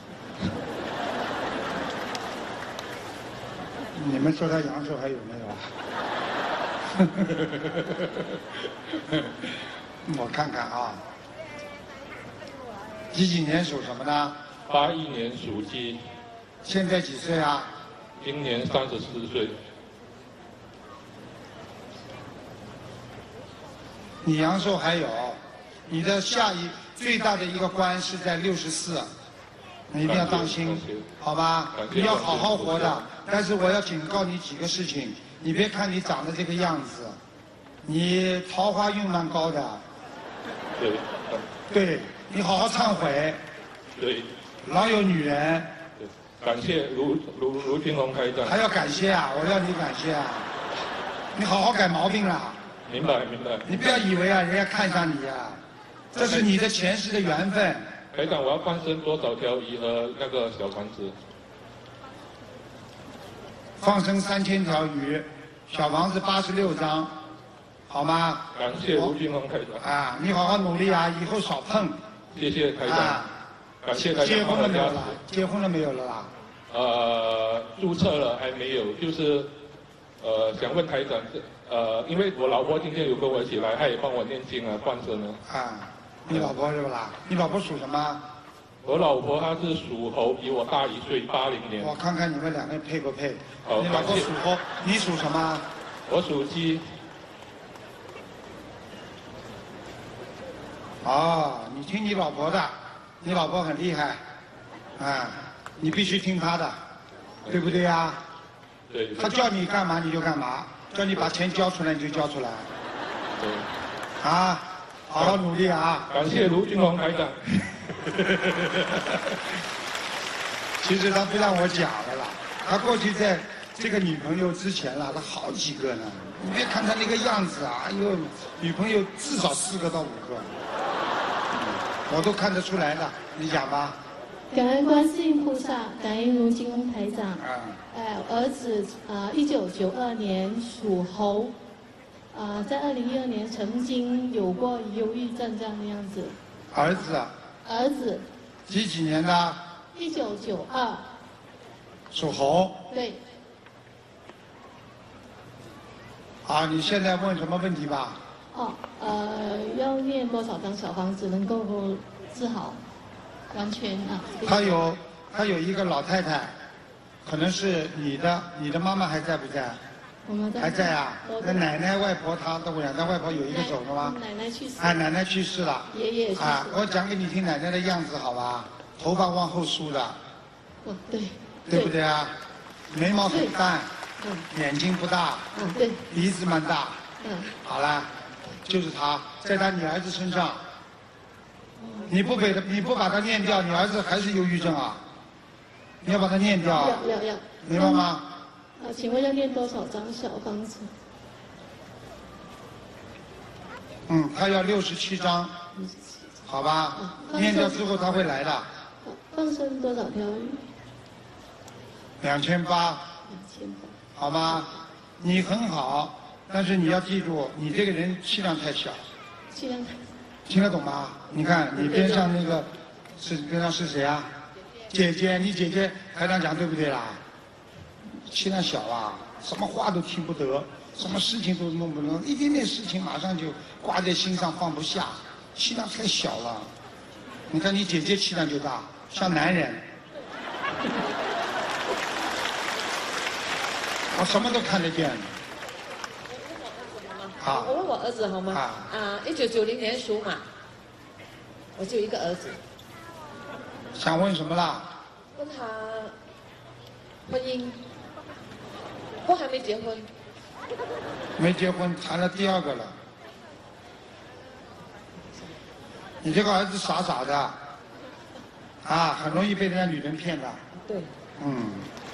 你们说他阳寿还有没有啊？我看看啊，几几年属什么呢？ 八一年属鸡， 现在几岁啊？ 今年三十四岁。 你阳寿还有，你的下一最大的一个关是在六十四，你一定要当心，好吧？你要好好活的。但是我要警告你几个事情，你别看你长得这个样子，你桃花运蛮高的。 对。 对，你好好忏悔。 对。 老有女人， 感谢卢卢卢金龙台长。 还要感谢啊！我要你感谢啊！你好好改毛病啦！ 明白明白。 你不要以为啊，人家看上你啊，这是你的前世的缘分。 台长，我要放生多少条鱼和那个小房子？ 放生三千条鱼，小房子八十六张，好吗？ 感谢卢金龙台长。 啊，你好好努力啊，以后少碰。 谢谢台长。啊感谢台长。 结婚了没有啦？结婚了没有了啦？ 呃，注册了还没有，就是呃想问台长，呃，因为我老婆今天有跟我一起来，她也帮我念经啊，放生了。 啊，你老婆是不啦？你老婆属什么？ 我老婆她是属猴，比我大一岁，八零年。 我看看你们两个人配不配？ 好， 你老婆属猴，你属什么？ 我属鸡。 哦，你听你老婆的。你老婆很厉害，啊，你必须听她的，对不对呀？ 对。 她叫你干嘛你就干嘛，叫你把钱交出来你就交出来。 对。 啊，好好努力啊！ 感谢卢金龙台长。 其实他不让我讲的啦，他过去在这个女朋友之前啦，他好几个呢。你别看他那个样子啊，哎呦，女朋友至少四个到五个。我都看得出来的，你讲吧。 感恩观世音菩萨，感恩卢金龙台长。 啊。 呃，儿子啊，一九九二年属猴，啊，在二零一二年曾经有过忧郁症这样的样子。 儿子啊。 儿子。 几几年的？ 一九九二。 属猴。 对。 好，你现在问什么问题吧？ 哦，呃，要念多少张小房子能够治好，完全啊？ 他有他有一个老太太，可能是你的，你的妈妈还在不在？ 我们在。 还在啊？那奶奶、外婆她都不在，那外婆有一个走了吗？ 奶奶去世。 啊，奶奶去世了。 爷爷去世。 啊，我讲给你听奶奶的样子，好吧？头发往后梳的。 哦，对。 对不对啊？眉毛很淡。 嗯。 眼睛不大。 嗯，对。 鼻子蛮大。 嗯。 好了。就是他，在他你儿子身上，你不给他，你不把他念掉，你儿子还是忧郁症啊！你要把他念掉啊！ 要要要， 明白吗？ 啊，请问要念多少张小房子？ 嗯，他要六十七张，好吧？念掉之后他会来的。 放生多少条鱼？ 两千八。 两千八。 好吗？你很好。但是你要记住，你这个人气量太小。 气量太小。 听得懂吗？你看你边上那个是边上是谁啊？姐姐，你姐姐台长讲对不对啦？气量小啊，什么话都听不得，什么事情都弄不能，一点点事情马上就挂在心上放不下，气量太小了。你看你姐姐气量就大，像男人。我什么都看得见。 好，我问我儿子好吗？啊，一九九零年属马，我就一个儿子。 想问什么啦？ 问他婚姻，我还没结婚。 没结婚，谈了第二个了。你这个儿子傻傻的，啊，很容易被人家女人骗的。 对。 嗯。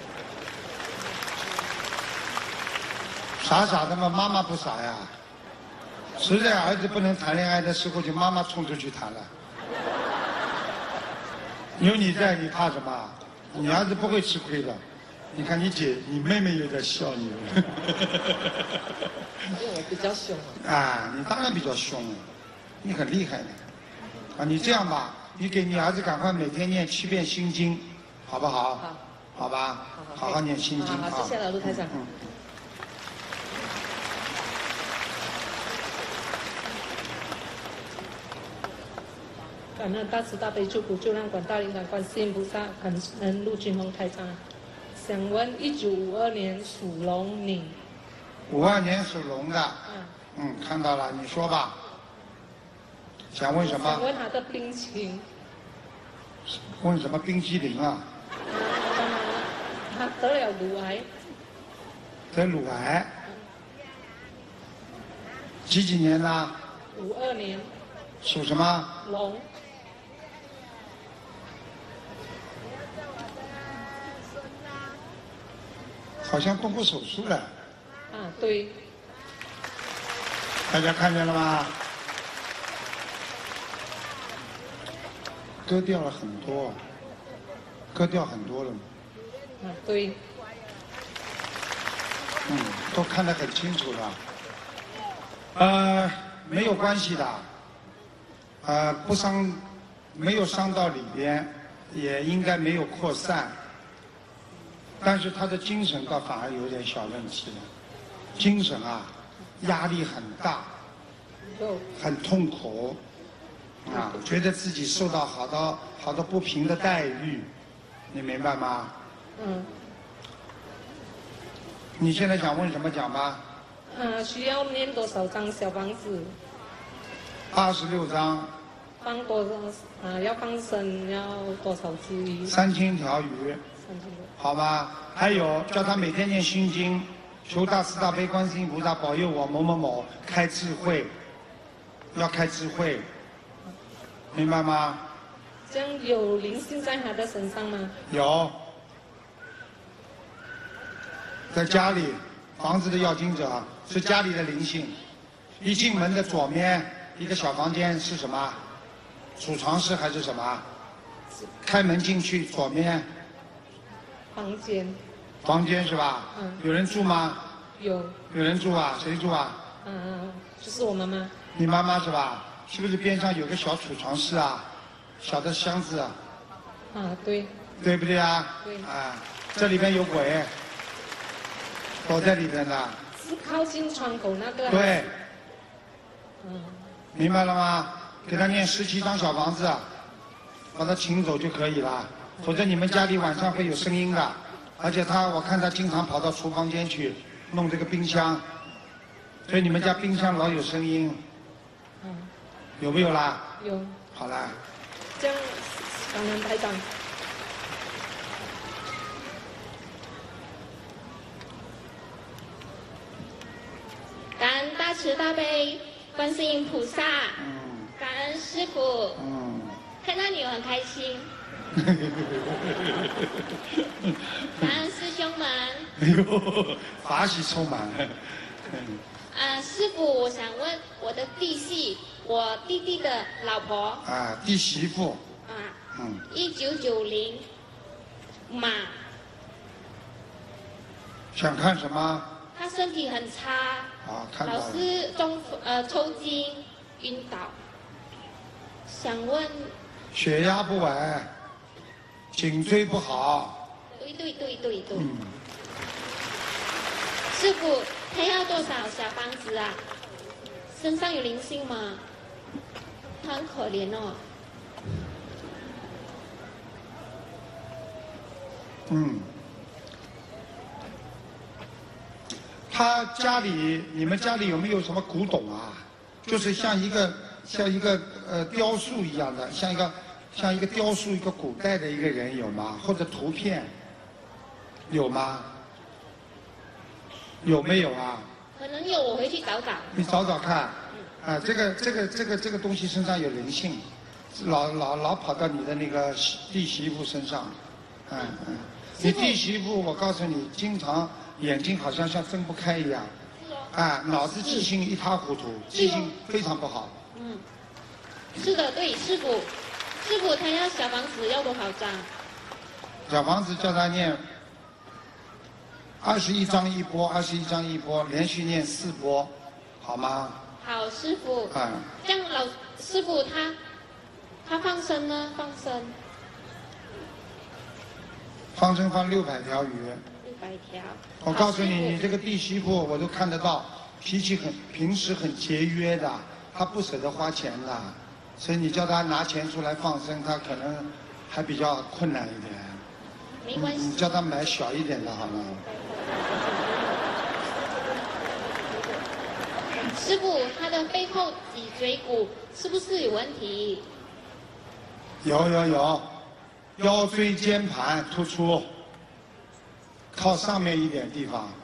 傻傻的嘛，妈妈不傻呀。实在儿子不能谈恋爱的时候，就妈妈冲出去谈了。有你在，你怕什么？你儿子不会吃亏的。你看你姐、你妹妹又在笑你。 因为我比较凶啊。啊，你当然比较凶了，你很厉害的。啊，你这样吧，你给你儿子赶快每天念七遍心经，好不好？ 好。 好吧。好好念心经。 好好，谢谢了，卢台长。 嗯。 感恩大慈大悲救苦救难广大灵感观世音菩萨，感恩陆军宏台长。想问一九五二年属龙女。 五二年属龙的。嗯。嗯，看到了，你说吧。想问什么？ 想问她的病情。 问什么冰激凌啊？ 她得了乳癌。 得乳癌。几几年的？ 五二年。 属什么？ 龙。 好像动过手术了。 啊，对。 大家看见了吗？割掉了很多，割掉很多了。 啊，对。 嗯，都看得很清楚了。呃，没有关系的。呃，不伤，没有伤到里边，也应该没有扩散。但是他的精神倒反而有点小问题了，精神啊，压力很大，很痛苦，啊，觉得自己受到好多好多不平的待遇，你明白吗？ 嗯。 你现在想问什么讲吧？ 啊，需要念多少张小房子？ 二十六张。 放多少？啊，要放生要多少只鱼？ 三千条鱼。好吧，还有叫他每天念心经，求大慈大悲观世音菩萨保佑我某某某开智慧，要开智慧，明白吗？ 这样有灵性在他的身上吗？ 有，在家里，房子的要经者是家里的灵性。一进门的左面一个小房间是什么？储藏室还是什么？开门进去左面。 房间。 房间是吧？ 嗯。 有人住吗？ 有。 有人住啊？谁住啊？ 嗯，就是我妈妈。 你妈妈是吧？是不是边上有个小储藏室啊？小的箱子啊？ 啊，对。 对不对啊？ 对。 啊，这里边有鬼，躲在里边的。 是靠近窗口那个。 对。 嗯。 明白了吗？给他念十七张小房子，把他请走就可以了。否则你们家里晚上会有声音的，而且他我看他经常跑到厨房间去弄这个冰箱，所以你们家冰箱老有声音。 嗯。 有没有啦？ 有。 好啦。 这样，感恩台长。 感恩大慈大悲观世音菩萨， 嗯， 感恩师父， 嗯， 看到你我很开心。感恩师兄们。 哎呦，法喜充满。 啊，师父，我想问我的弟媳，我弟弟的老婆。 啊，弟媳妇。 啊。 嗯。 一九九零，马。 想看什么？ 他身体很差。 啊，看到了。 老是中呃抽筋、晕倒。想问。 血压不稳，颈椎不好。 对对对对对。 嗯。 师父，他要多少小房子啊？身上有灵性吗？他很可怜哦。 嗯。他家里，你们家里有没有什么古董啊？就是像一个像一个呃雕塑一样的，像一个像一个雕塑，一个古代的一个人有吗？或者图片有吗？有没有啊？ 可能有，我回去找找。 你找找看。啊，这个这个这个这个东西身上有灵性，老老老跑到你的那个弟媳妇身上，嗯嗯。你弟媳妇，我告诉你，经常眼睛好像像睁不开一样，啊，脑子记性一塌糊涂，记性非常不好。 嗯，是的，对，师傅，师傅他要小房子要多少张？ 小房子叫他念二十一章一波，二十一章一波，连续念四波，好吗？ 好，师傅。 啊。 这样老师傅他他放生呢？放生。 放生放六百条鱼。 六百条。 我告诉你，你这个弟媳妇我都看得到，脾气很平时很节约的，她不舍得花钱的，所以你叫她拿钱出来放生，她可能还比较困难一点。 没关系。 你叫她买小一点的好吗？ 师傅，他的背后脊椎骨是不是有问题？ 有有有，腰椎间盘突出，靠上面一点地方。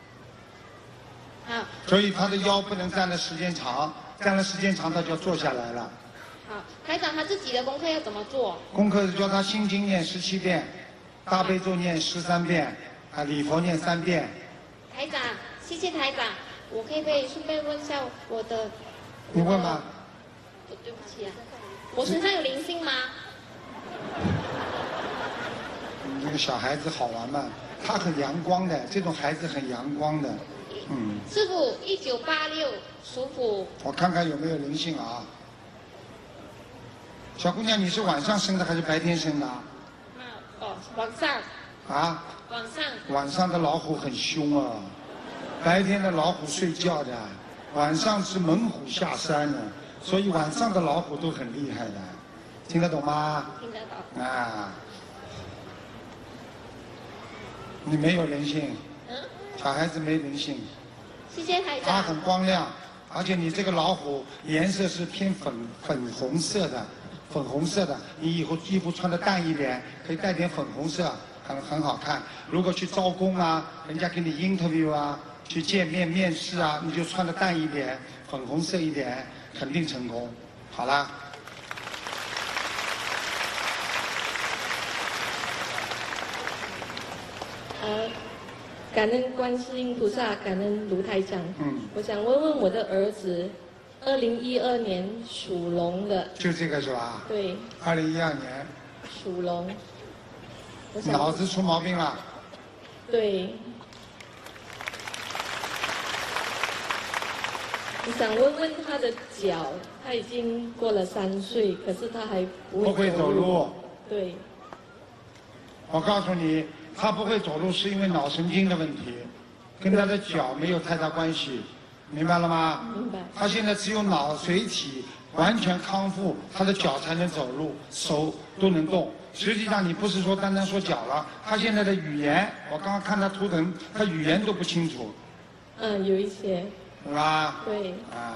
好。 所以他的腰不能站的时间长，站的时间长他就要坐下来了。 好，台长他自己的功课要怎么做？ 功课是叫他心经念十七遍，大悲咒念十三遍，啊，礼佛念三遍。 台长，谢谢台长。我可以不可以顺便问一下我的？ 你问吧。 对不起啊，我身上有灵性吗？ 你这个小孩子好玩嘛？他很阳光的，这种孩子很阳光的，嗯。 师傅，一九八六属虎。 我看看有没有灵性啊。小姑娘，你是晚上生的还是白天生的？啊， 哦，晚上。 啊？ 晚上。 晚上的老虎很凶啊。白天的老虎睡觉的，晚上是猛虎下山的，所以晚上的老虎都很厉害的，听得懂吗？ 听得懂。 啊，你没有灵性， 嗯， 小孩子没灵性。 谢谢台长。 它很光亮，而且你这个老虎颜色是偏粉粉红色的，粉红色的，你以后衣服穿的淡一点，可以带点粉红色，很很好看。如果去招工啊，人家给你 interview 啊。去见面面试啊，你就穿的淡一点，粉红色一点，肯定成功。好啦。 呃，感恩观世音菩萨，感恩卢台长。 嗯。 我想问问我的儿子，二零一二年属龙的。 就这个是吧？ 对。 二零一二年。 属龙。 脑子出毛病了。 对。我想问问他的脚，他已经过了三岁，可是他还不会走路。 不会走路。 对。 我告诉你，他不会走路是因为脑神经的问题，跟他的脚没有太大关系，明白了吗？ 明白。 他现在只有脑髓体完全康复，他的脚才能走路，手都能动。实际上你不是说单单说脚了，他现在的语言，我刚刚看他图腾，他语言都不清楚。 嗯，有一些。 是吧？ 对。 啊。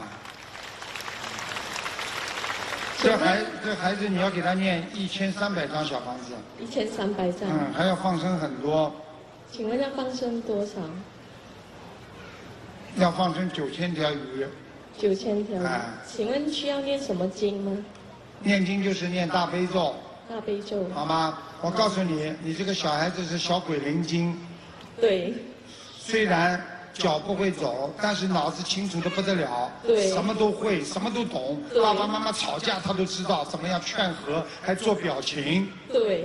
这孩这孩子你要给他念一千三百张小房子。 一千三百张。 嗯，还要放生很多。 请问要放生多少？ 要放生九千条鱼。 九千条。 啊。 请问需要念什么经吗？ 念经就是念大悲咒。 大悲咒。 好吗？我告诉你，你这个小孩子是小鬼灵精。 对。 虽然脚不会走，但是脑子清楚的不得了， 对， 什么都会，什么都懂。爸爸妈妈吵架，他都知道怎么样劝和，还做表情。 对。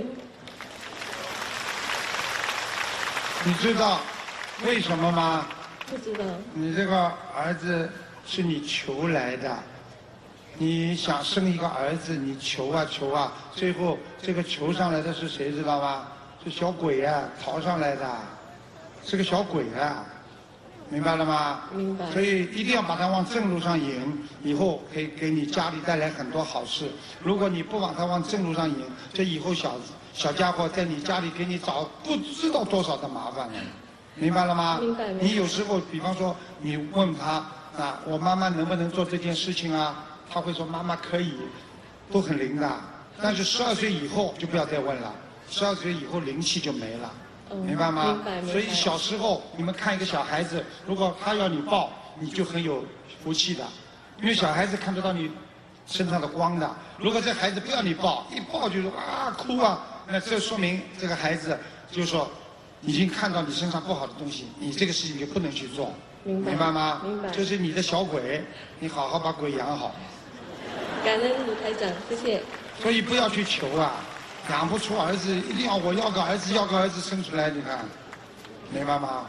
你知道为什么吗？ 不知道。 你这个儿子是你求来的，你想生一个儿子，你求啊求啊，最后这个求上来的是谁知道吗？是小鬼啊，逃上来的，是个小鬼啊。明白了吗？ 明白。 所以一定要把它往正路上引，以后可以给你家里带来很多好事。如果你不把它往正路上引，这以后小小家伙在你家里给你找不知道多少的麻烦了，明白了吗？ 明白。 你有时候，比方说你问他啊，我妈妈能不能做这件事情啊？他会说妈妈可以，都很灵的。但是十二岁以后就不要再问了，十二岁以后灵气就没了。明白吗？ 明白明白。 所以小时候你们看一个小孩子，如果他要你抱，你就很有福气的，因为小孩子看得到你身上的光的。如果这孩子不要你抱，一抱就是啊哭啊，那这说明这个孩子就是说已经看到你身上不好的东西，你这个事情就不能去做， 明白明白吗？ 明白。 这是你的小鬼，你好好把鬼养好。 感恩卢台长，谢谢。 所以不要去求啊。养不出儿子，一定要我要个儿子，要个儿子生出来，你看，明白吗？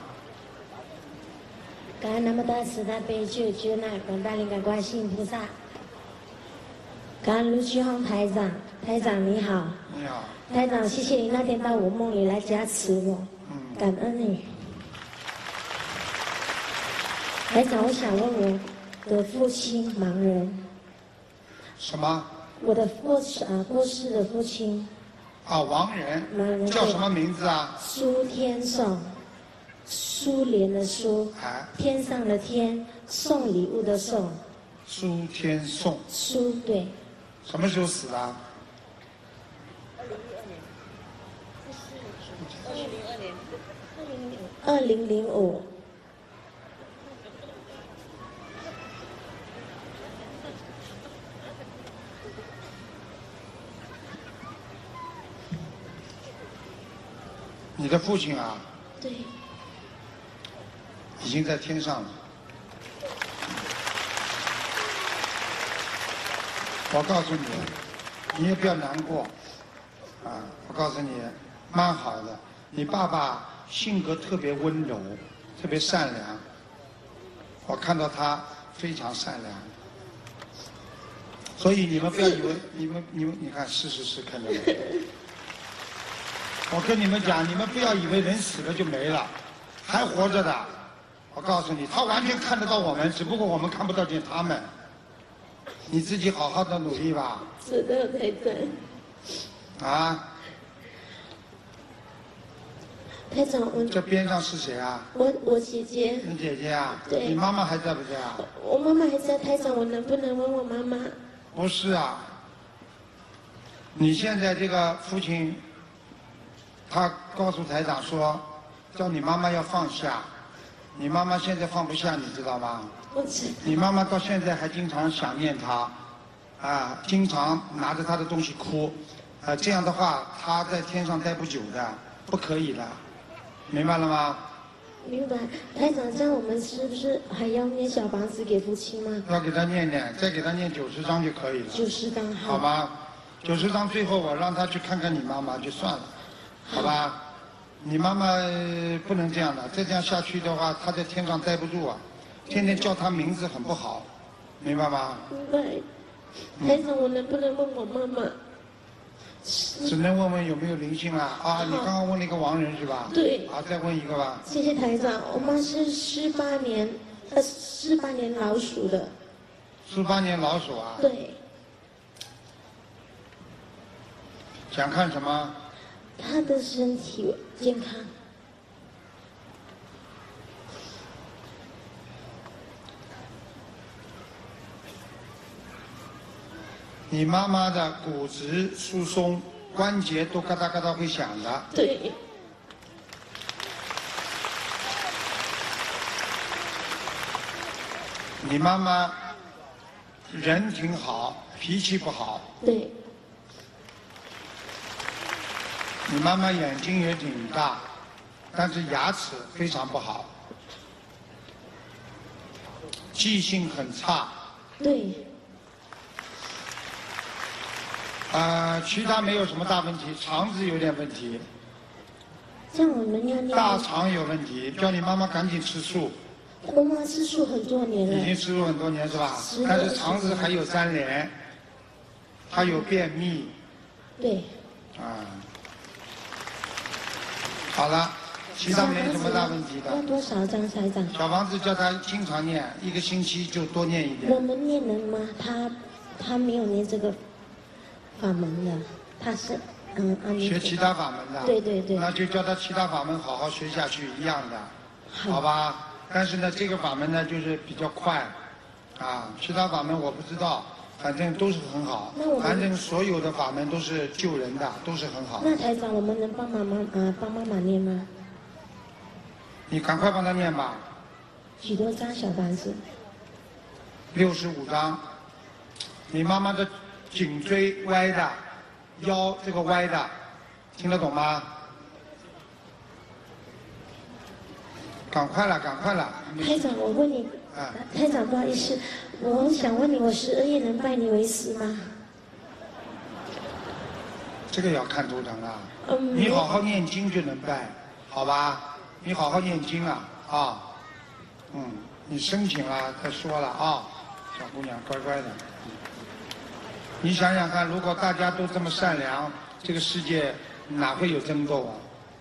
感恩南无大慈大悲救救难广大灵感观世音菩萨，感恩卢旭宏台长，台长你好。 你好。 台长，谢谢你那天到我梦里来加持我，嗯、感恩你。台长，我想问我的父亲盲人。 什么？ 我的过世啊，过世的父亲。 啊，亡人，叫什么名字啊？ 苏天颂，苏联的苏，天上的天，送礼物的送。 苏天颂。 苏对。 什么时候死的？ 二零零二年。二零零五。 你的父亲啊？ 对。 已经在天上了。我告诉你，你也不要难过，啊，我告诉你，蛮好的。你爸爸性格特别温柔，特别善良。我看到他非常善良，所以你们不要以为你们你们你看是是是看到没？我跟你们讲，你们不要以为人死了就没了，还活着的。我告诉你，他完全看得到我们，只不过我们看不到见他们。你自己好好的努力吧。 是的，台长。 啊？ 台长，我这边上是谁啊？ 我我姐姐。 你姐姐啊？ 对。 你妈妈还在不在啊？ 我妈妈还在，台长，我能不能问我妈妈？ 不是啊。你现在这个父亲。他告诉台长说，叫你妈妈要放下，你妈妈现在放不下，你知道吗？ 我知道。 你妈妈到现在还经常想念他，啊，经常拿着他的东西哭，啊，这样的话他在天上待不久的，不可以的，明白了吗？ 明白。台长，这样我们是不是还要念小房子给父亲吗？ 要给他念念，再给他念九十章就可以了。 九十章好。 好吗？九十章最后我让他去看看你妈妈就算了。好吧，你妈妈不能这样的，再这样下去的话，她在天上待不住啊，天天叫她名字很不好，明白吗？ 明白。台长，我能不能问我妈妈？ 只能问问有没有灵性了啊！你刚刚问了一个亡人是吧？ 对。 好，再问一个吧。 谢谢台长，我妈是四八年，呃，四八年老鼠的。 四八年老鼠啊？ 对。 想看什么？ 她的身体健康。 你妈妈的骨质疏松，关节都嘎哒嘎哒会响的。 对。 你妈妈人挺好，脾气不好。 对。 你妈妈眼睛也挺大，但是牙齿非常不好，记性很差。 对。 啊、呃，其他没有什么大问题，肠子有点问题。 像我们要念。 大肠有问题，叫你妈妈赶紧吃素。 我妈吃素很多年了。 已经吃素很多年是吧？但是肠子还有粘连，还有便秘。 对。 啊。好了，其他没什么大问题的。 要多少张台长？ 小房子叫他经常念，一个星期就多念一点。 我们念人吗？他他没有念这个法门的，他是嗯阿弥陀佛。 学其他法门的。 对对对。 那就叫他其他法门好好学下去，一样的，好吧？但是呢，这个法门呢就是比较快，啊，其他法门我不知道，反正都是很好。反正所有的法门都是救人的，都是很好。 那台长，我们能帮妈妈啊帮妈妈念吗？ 你赶快帮他念吧。 几多张小房子？ 六十五张。你妈妈的颈椎歪的，腰这个歪的，听得懂吗？赶快了，赶快了！ 台长，我问你， 啊、 台长不好意思，我想问你，我十二月能拜你为师吗？ 这个要看图腾啊。 嗯。 你好好念经就能拜，好吧？你好好念经啊，啊，嗯，你申请了再说了啊，小姑娘乖乖的。你想想看，如果大家都这么善良，这个世界哪会有争斗啊？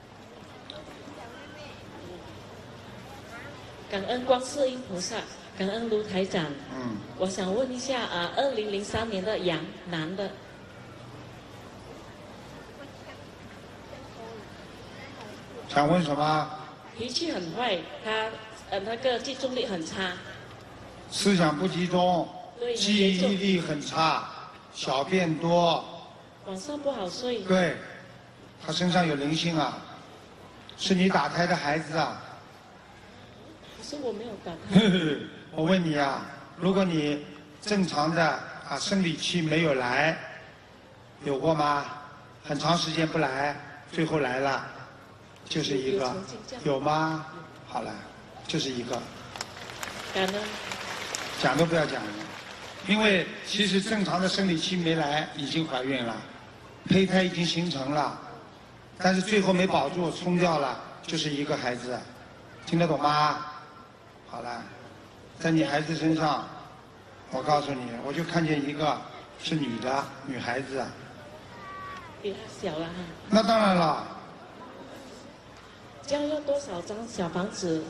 感恩观世音菩萨，感恩卢台长。 嗯。 我想问一下啊，二零零三年的羊男的， 想问什么？ 脾气很坏，他呃那个记住力很差。 思想不集中，记忆力很差，小便多。 晚上不好睡。 对，他身上有灵性啊，是你打胎的孩子啊。 可是我没有打胎。 我问你啊，如果你正常的啊生理期没有来，有过吗？很长时间不来，最后来了，就是一个，有吗？好了，就是一个。 感恩。 讲都不要讲了，因为其实正常的生理期没来，已经怀孕了，胚胎已经形成了，但是最后没保住，冲掉了，就是一个孩子，听得懂吗？好了，在你孩子身上，我告诉你，我就看见一个是女的，女孩子。 比他小了哈。 那当然了。 这样要多少张小房子？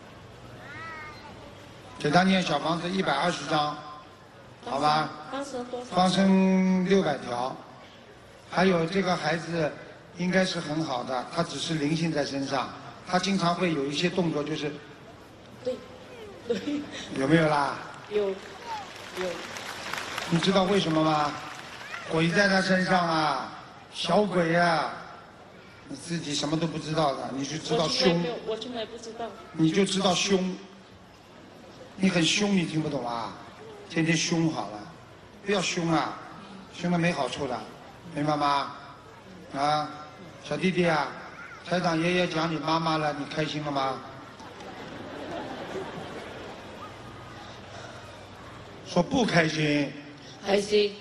给他念小房子一百二十张，好吧？ 放生多少？ 放生六百条。还有这个孩子应该是很好的，他只是灵性在身上，他经常会有一些动作，就是。 对。对。 有没有啦？ 有。有。 你知道为什么吗？鬼在他身上啊，小鬼啊！你自己什么都不知道的，你就知道凶。 我从来不知道。 你就知道凶。你很凶，你听不懂啊？天天凶好了，不要凶啊，凶了没好处的，明白吗？啊，小弟弟啊，台长爷爷讲你妈妈了，你开心了吗？说不开心。 开心。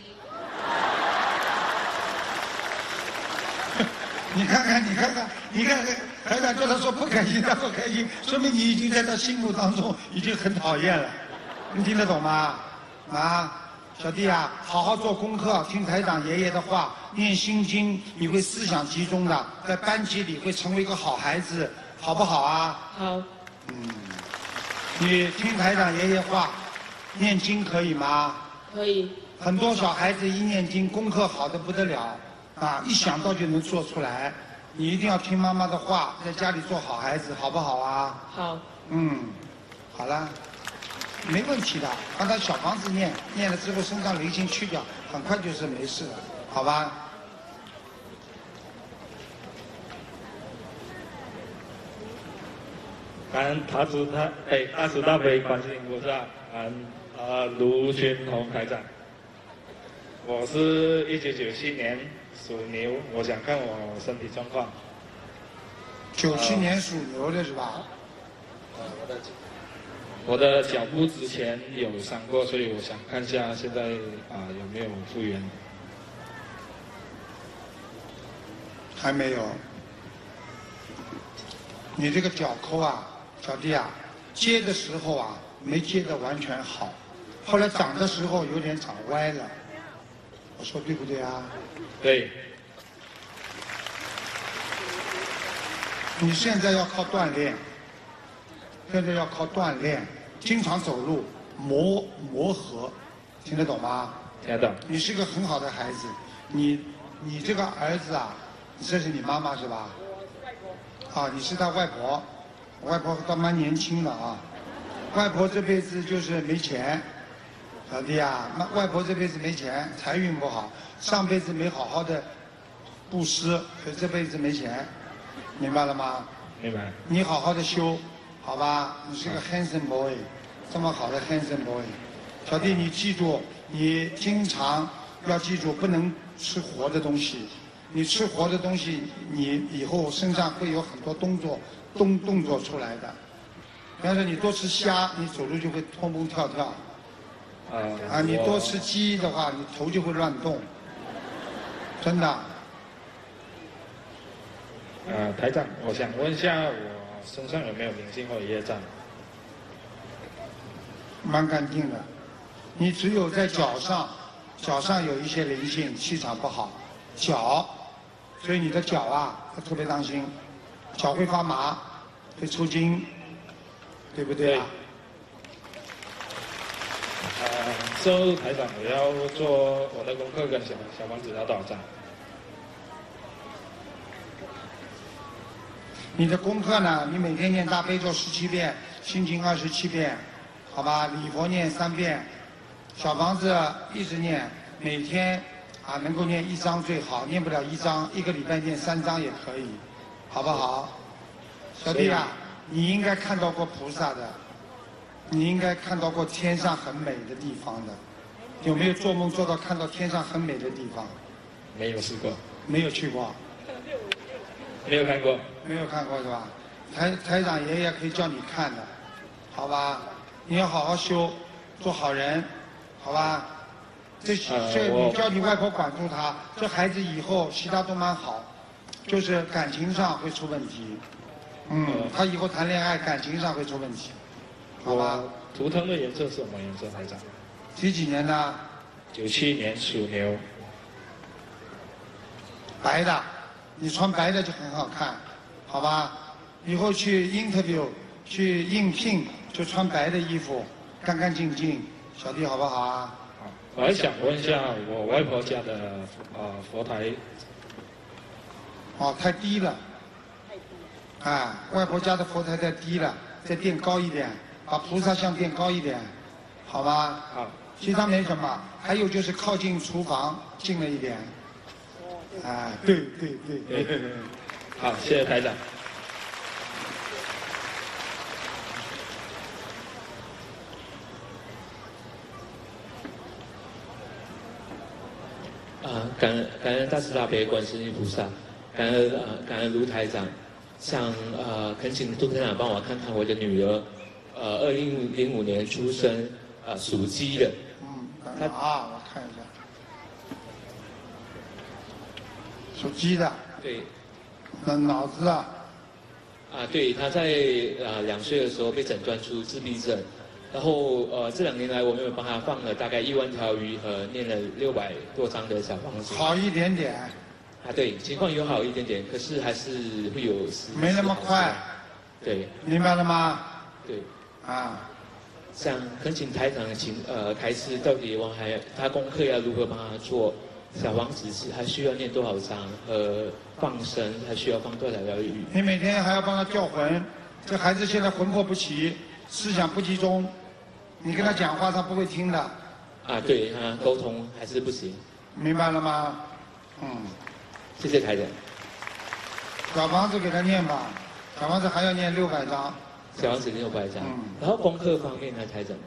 你看看，你看看，你看看，台长叫他说不开心，他说开心，说明你已经在他心目当中已经很讨厌了。你听得懂吗？啊， 小弟啊，好好做功课，听台长爷爷的话，念心经，你会思想集中的，在班级里会成为一个好孩子，好不好啊？ 好。 嗯，你听台长爷爷话，念经可以吗？ 可以。 很多小孩子一念经，功课好的不得了，啊，一想到就能做出来。你一定要听妈妈的话，在家里做好孩子，好不好啊？ 好。 嗯，好了，没问题的。让他小房子念，念了之后身上灵性去掉，很快就是没事了，好吧？ 感恩大慈大哎大慈大悲观世音菩萨，感恩呃卢军宏台长。我是一九九七年属牛，我想看我身体状况。 九七年属牛的是吧？ 呃，我的我的脚部之前有伤过，所以我想看一下现在啊、有没有复原。 还没有。你这个脚抠啊，小弟啊，接的时候啊没接得完全好，后来长的时候有点长歪了。我说对不对啊？ 对。 你现在要靠锻炼，现在要靠锻炼，经常走路，磨磨合，听得懂吗？ 听得懂。 你是个很好的孩子，你你这个儿子啊，这是你妈妈是吧？啊，你是他外婆，外婆倒蛮年轻的啊。外婆这辈子就是没钱，小弟啊，那外婆这辈子没钱，财运不好，上辈子没好好的布施，所以这辈子没钱，明白了吗？ 明白。 你好好的修，好吧？你是个 handsome boy， 这么好的 handsome boy， 小弟你记住，你经常要记住，不能吃活的东西。你吃活的东西，你以后身上会有很多动作动动作出来的。比方说你多吃虾，你走路就会蹦蹦跳跳。 呃、 啊，你多吃鸡的话，你头就会乱动。真的。 呃，台长，我想问一下，我身上有没有灵性或业障？ 蛮干净的，你只有在脚上，脚上有一些灵性，气场不好，脚。所以你的脚啊，要特别当心，脚会发麻，会抽筋，对不对啊？ 呃，周台长，我要做我的功课跟小小房子要多少张？ 你的功课呢？你每天念大悲咒十七遍，心经二十七遍，好吧？礼佛念三遍，小房子一直念，每天。啊，能够念一章最好，念不了一章，一个礼拜念三章也可以，好不好？小弟啊，你应该看到过菩萨的，你应该看到过天上很美的地方的，有没有做梦做到看到天上很美的地方？ 没有试过。 没有去过。 没有看过。 没有看过是吧？台台长爷爷可以叫你看的，好吧？你要好好修，做好人，好吧？这这你叫你外婆管住他，这孩子以后其他都蛮好，就是感情上会出问题。嗯，他以后谈恋爱感情上会出问题，好吧？ 图腾的颜色是什么颜色，台长？ 几几年的？ 九七年属牛。 白的，你穿白的就很好看，好吧？以后去 interview 去应聘就穿白的衣服，干干净净，小弟好不好啊？ 我还想问一下，我外婆家的呃佛台， 哦，太低了，啊，外婆家的佛台太低了，再垫高一点，把菩萨像垫高一点，好吧？ 好， 其他没什么，还有就是靠近厨房近了一点，啊，对对对对。 好，谢谢台长。 啊，感恩感恩大慈大悲观世音菩萨，感恩呃感恩卢台长，想呃恳请卢台长帮我看看我的女儿，呃二零零五年出生，呃属鸡的。 嗯，她啊，我看一下，属鸡的。 对。 那脑子啊。 啊，对，她在呃两岁的时候被诊断出自闭症， 然后呃这两年来，我们有帮他放了大概一万条鱼和念了六百多张的小房子。 好一点点。 啊，对，情况有好一点点，可是还是会有没那么快。 对。 明白了吗？ 对。 啊。 想恳请台长请呃开示，到底我还他功课要如何帮他做？小房子是还需要念多少章？和放生还需要放多少条鱼？ 你每天还要帮他叫魂，这孩子现在魂魄不齐，思想不集中，你跟他讲话他不会听的。 啊，对啊，沟通还是不行。 明白了吗？嗯。 谢谢台长。 小房子给他念吧，小房子还要念六百章。 小房子六百章。 嗯。 然后功课方面呢，台长？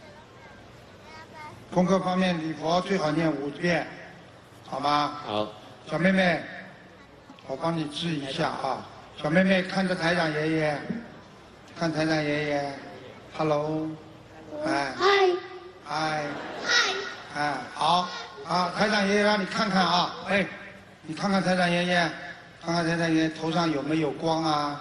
功课方面，礼佛最好念五遍，好吗？ 好。 小妹妹，我帮你治一下啊。小妹妹看着台长爷爷，看台长爷爷 ，Hello， 哎， 嗨， 嗨， 嗨， 哎，好，啊，台长爷爷让你看看啊，哎，你看看台长爷爷，看看台长爷爷头上有没有光啊？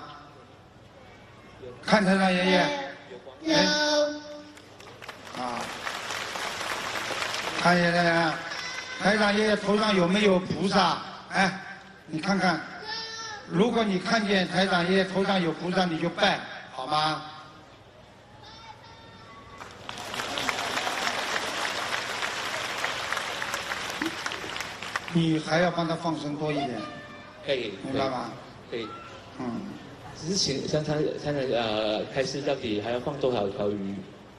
看台长爷爷， 有， 啊，看爷爷，台长爷爷头上有没有菩萨？哎，你看看，如果你看见台长爷爷头上有菩萨，你就拜，好吗？你还要帮他放生多一点， 可以， 明白吗？ 可以。 嗯。 只是请像他他的呃开始到底还要放多少条鱼？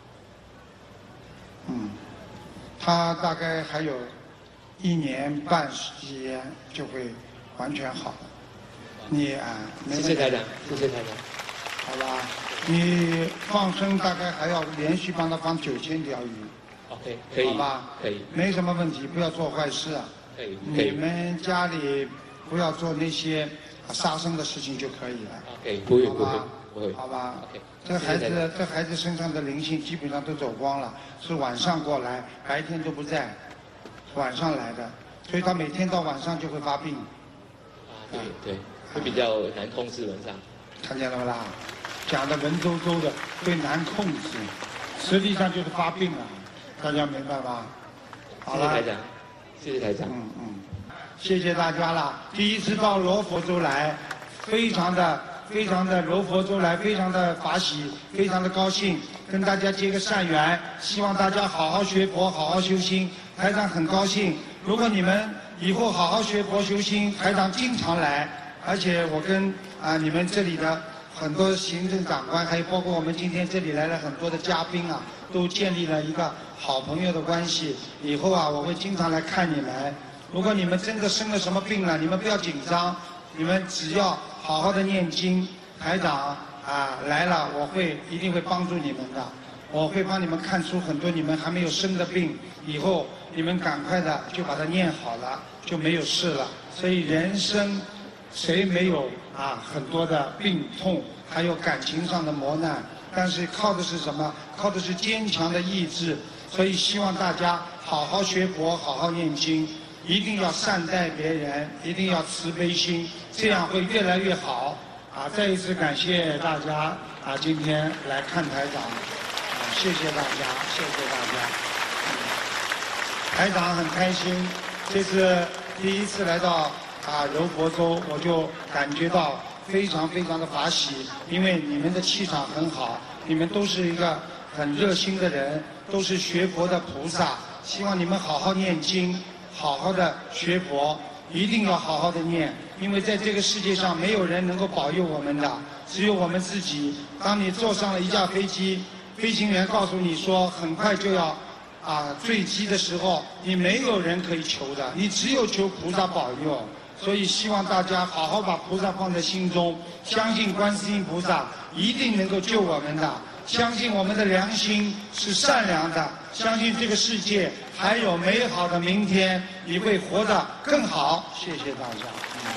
嗯，他大概还有一年半时间就会完全好。你啊， 谢谢台长，谢谢台长。 好吧，你放生大概还要连续帮他放九千条鱼。 OK， 可以。 好吧， 可以。 没什么问题，不要做坏事啊。 可以。可以。 你们家里不要做那些杀生的事情就可以了。 OK， 不会不会不会。 好吧。 OK。 这孩子这孩子身上的灵性基本上都走光了，是晚上过来，白天都不在，晚上来的，所以他每天到晚上就会发病。 啊，对对，会比较难控制晚上。 看见了不啦？讲的文绉绉的，会难控制，实际上就是发病了，大家明白吧？好了。 谢谢台长，谢谢台长。 嗯嗯，谢谢大家了。第一次到罗佛州来，非常的。非常的柔佛州来，非常的法喜，非常的高兴，跟大家结个善缘，希望大家好好学佛，好好修心。台长很高兴，如果你们以后好好学佛修心，台长经常来，而且我跟啊、呃、你们这里的很多行政长官，还有包括我们今天这里来了很多的嘉宾啊，都建立了一个好朋友的关系。以后啊，我会经常来看你们。如果你们真的生了什么病了，你们不要紧张，你们只要好好的念经，台长啊来了，我会一定会帮助你们的，我会帮你们看出很多你们还没有生的病，以后你们赶快的就把它念好了，就没有事了。所以人生谁没有啊很多的病痛，还有感情上的磨难，但是靠的是什么？靠的是坚强的意志。所以希望大家好好学佛，好好念经，一定要善待别人，一定要慈悲心，这样会越来越好。啊，再一次感谢大家啊，今天来看台长，啊，谢谢大家，谢谢大家。嗯、台长很开心，这次第一次来到啊柔佛州，我就感觉到非常非常的法喜，因为你们的气场很好，你们都是一个很热心的人，都是学佛的菩萨，希望你们好好念经。好好的学佛，一定要好好的念，因为在这个世界上没有人能够保佑我们的，只有我们自己。当你坐上了一架飞机，飞行员告诉你说很快就要啊坠机的时候，你没有人可以求的，你只有求菩萨保佑。所以希望大家好好把菩萨放在心中，相信观世音菩萨一定能够救我们的，相信我们的良心是善良的，相信这个世界还有美好的明天，你会活得更好。谢谢大家。嗯、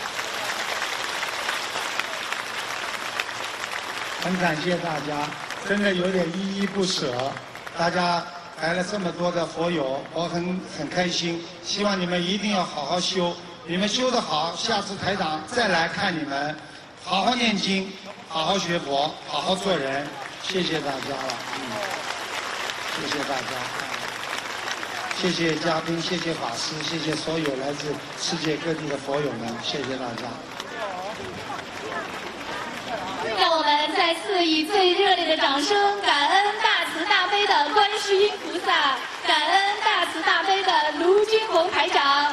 很感谢大家，真的有点依依不舍。大家来了这么多的佛友，我很很开心。希望你们一定要好好修，你们修得好，下次台长再来看你们。好好念经，好好学佛，好好做人。谢谢大家了。嗯谢谢大家，谢谢嘉宾，谢谢法师，谢谢所有来自世界各地的佛友们，谢谢大家。 让我们再次以最热烈的掌声，感恩大慈大悲的观世音菩萨，感恩大慈大悲的卢军宏台长。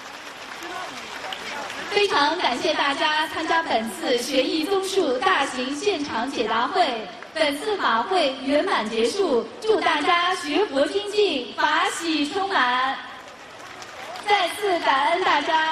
非常感谢大家参加本次学艺综述大型现场解答会，本次法会圆满结束，祝大家学佛精进，法喜充满。再次感恩大家。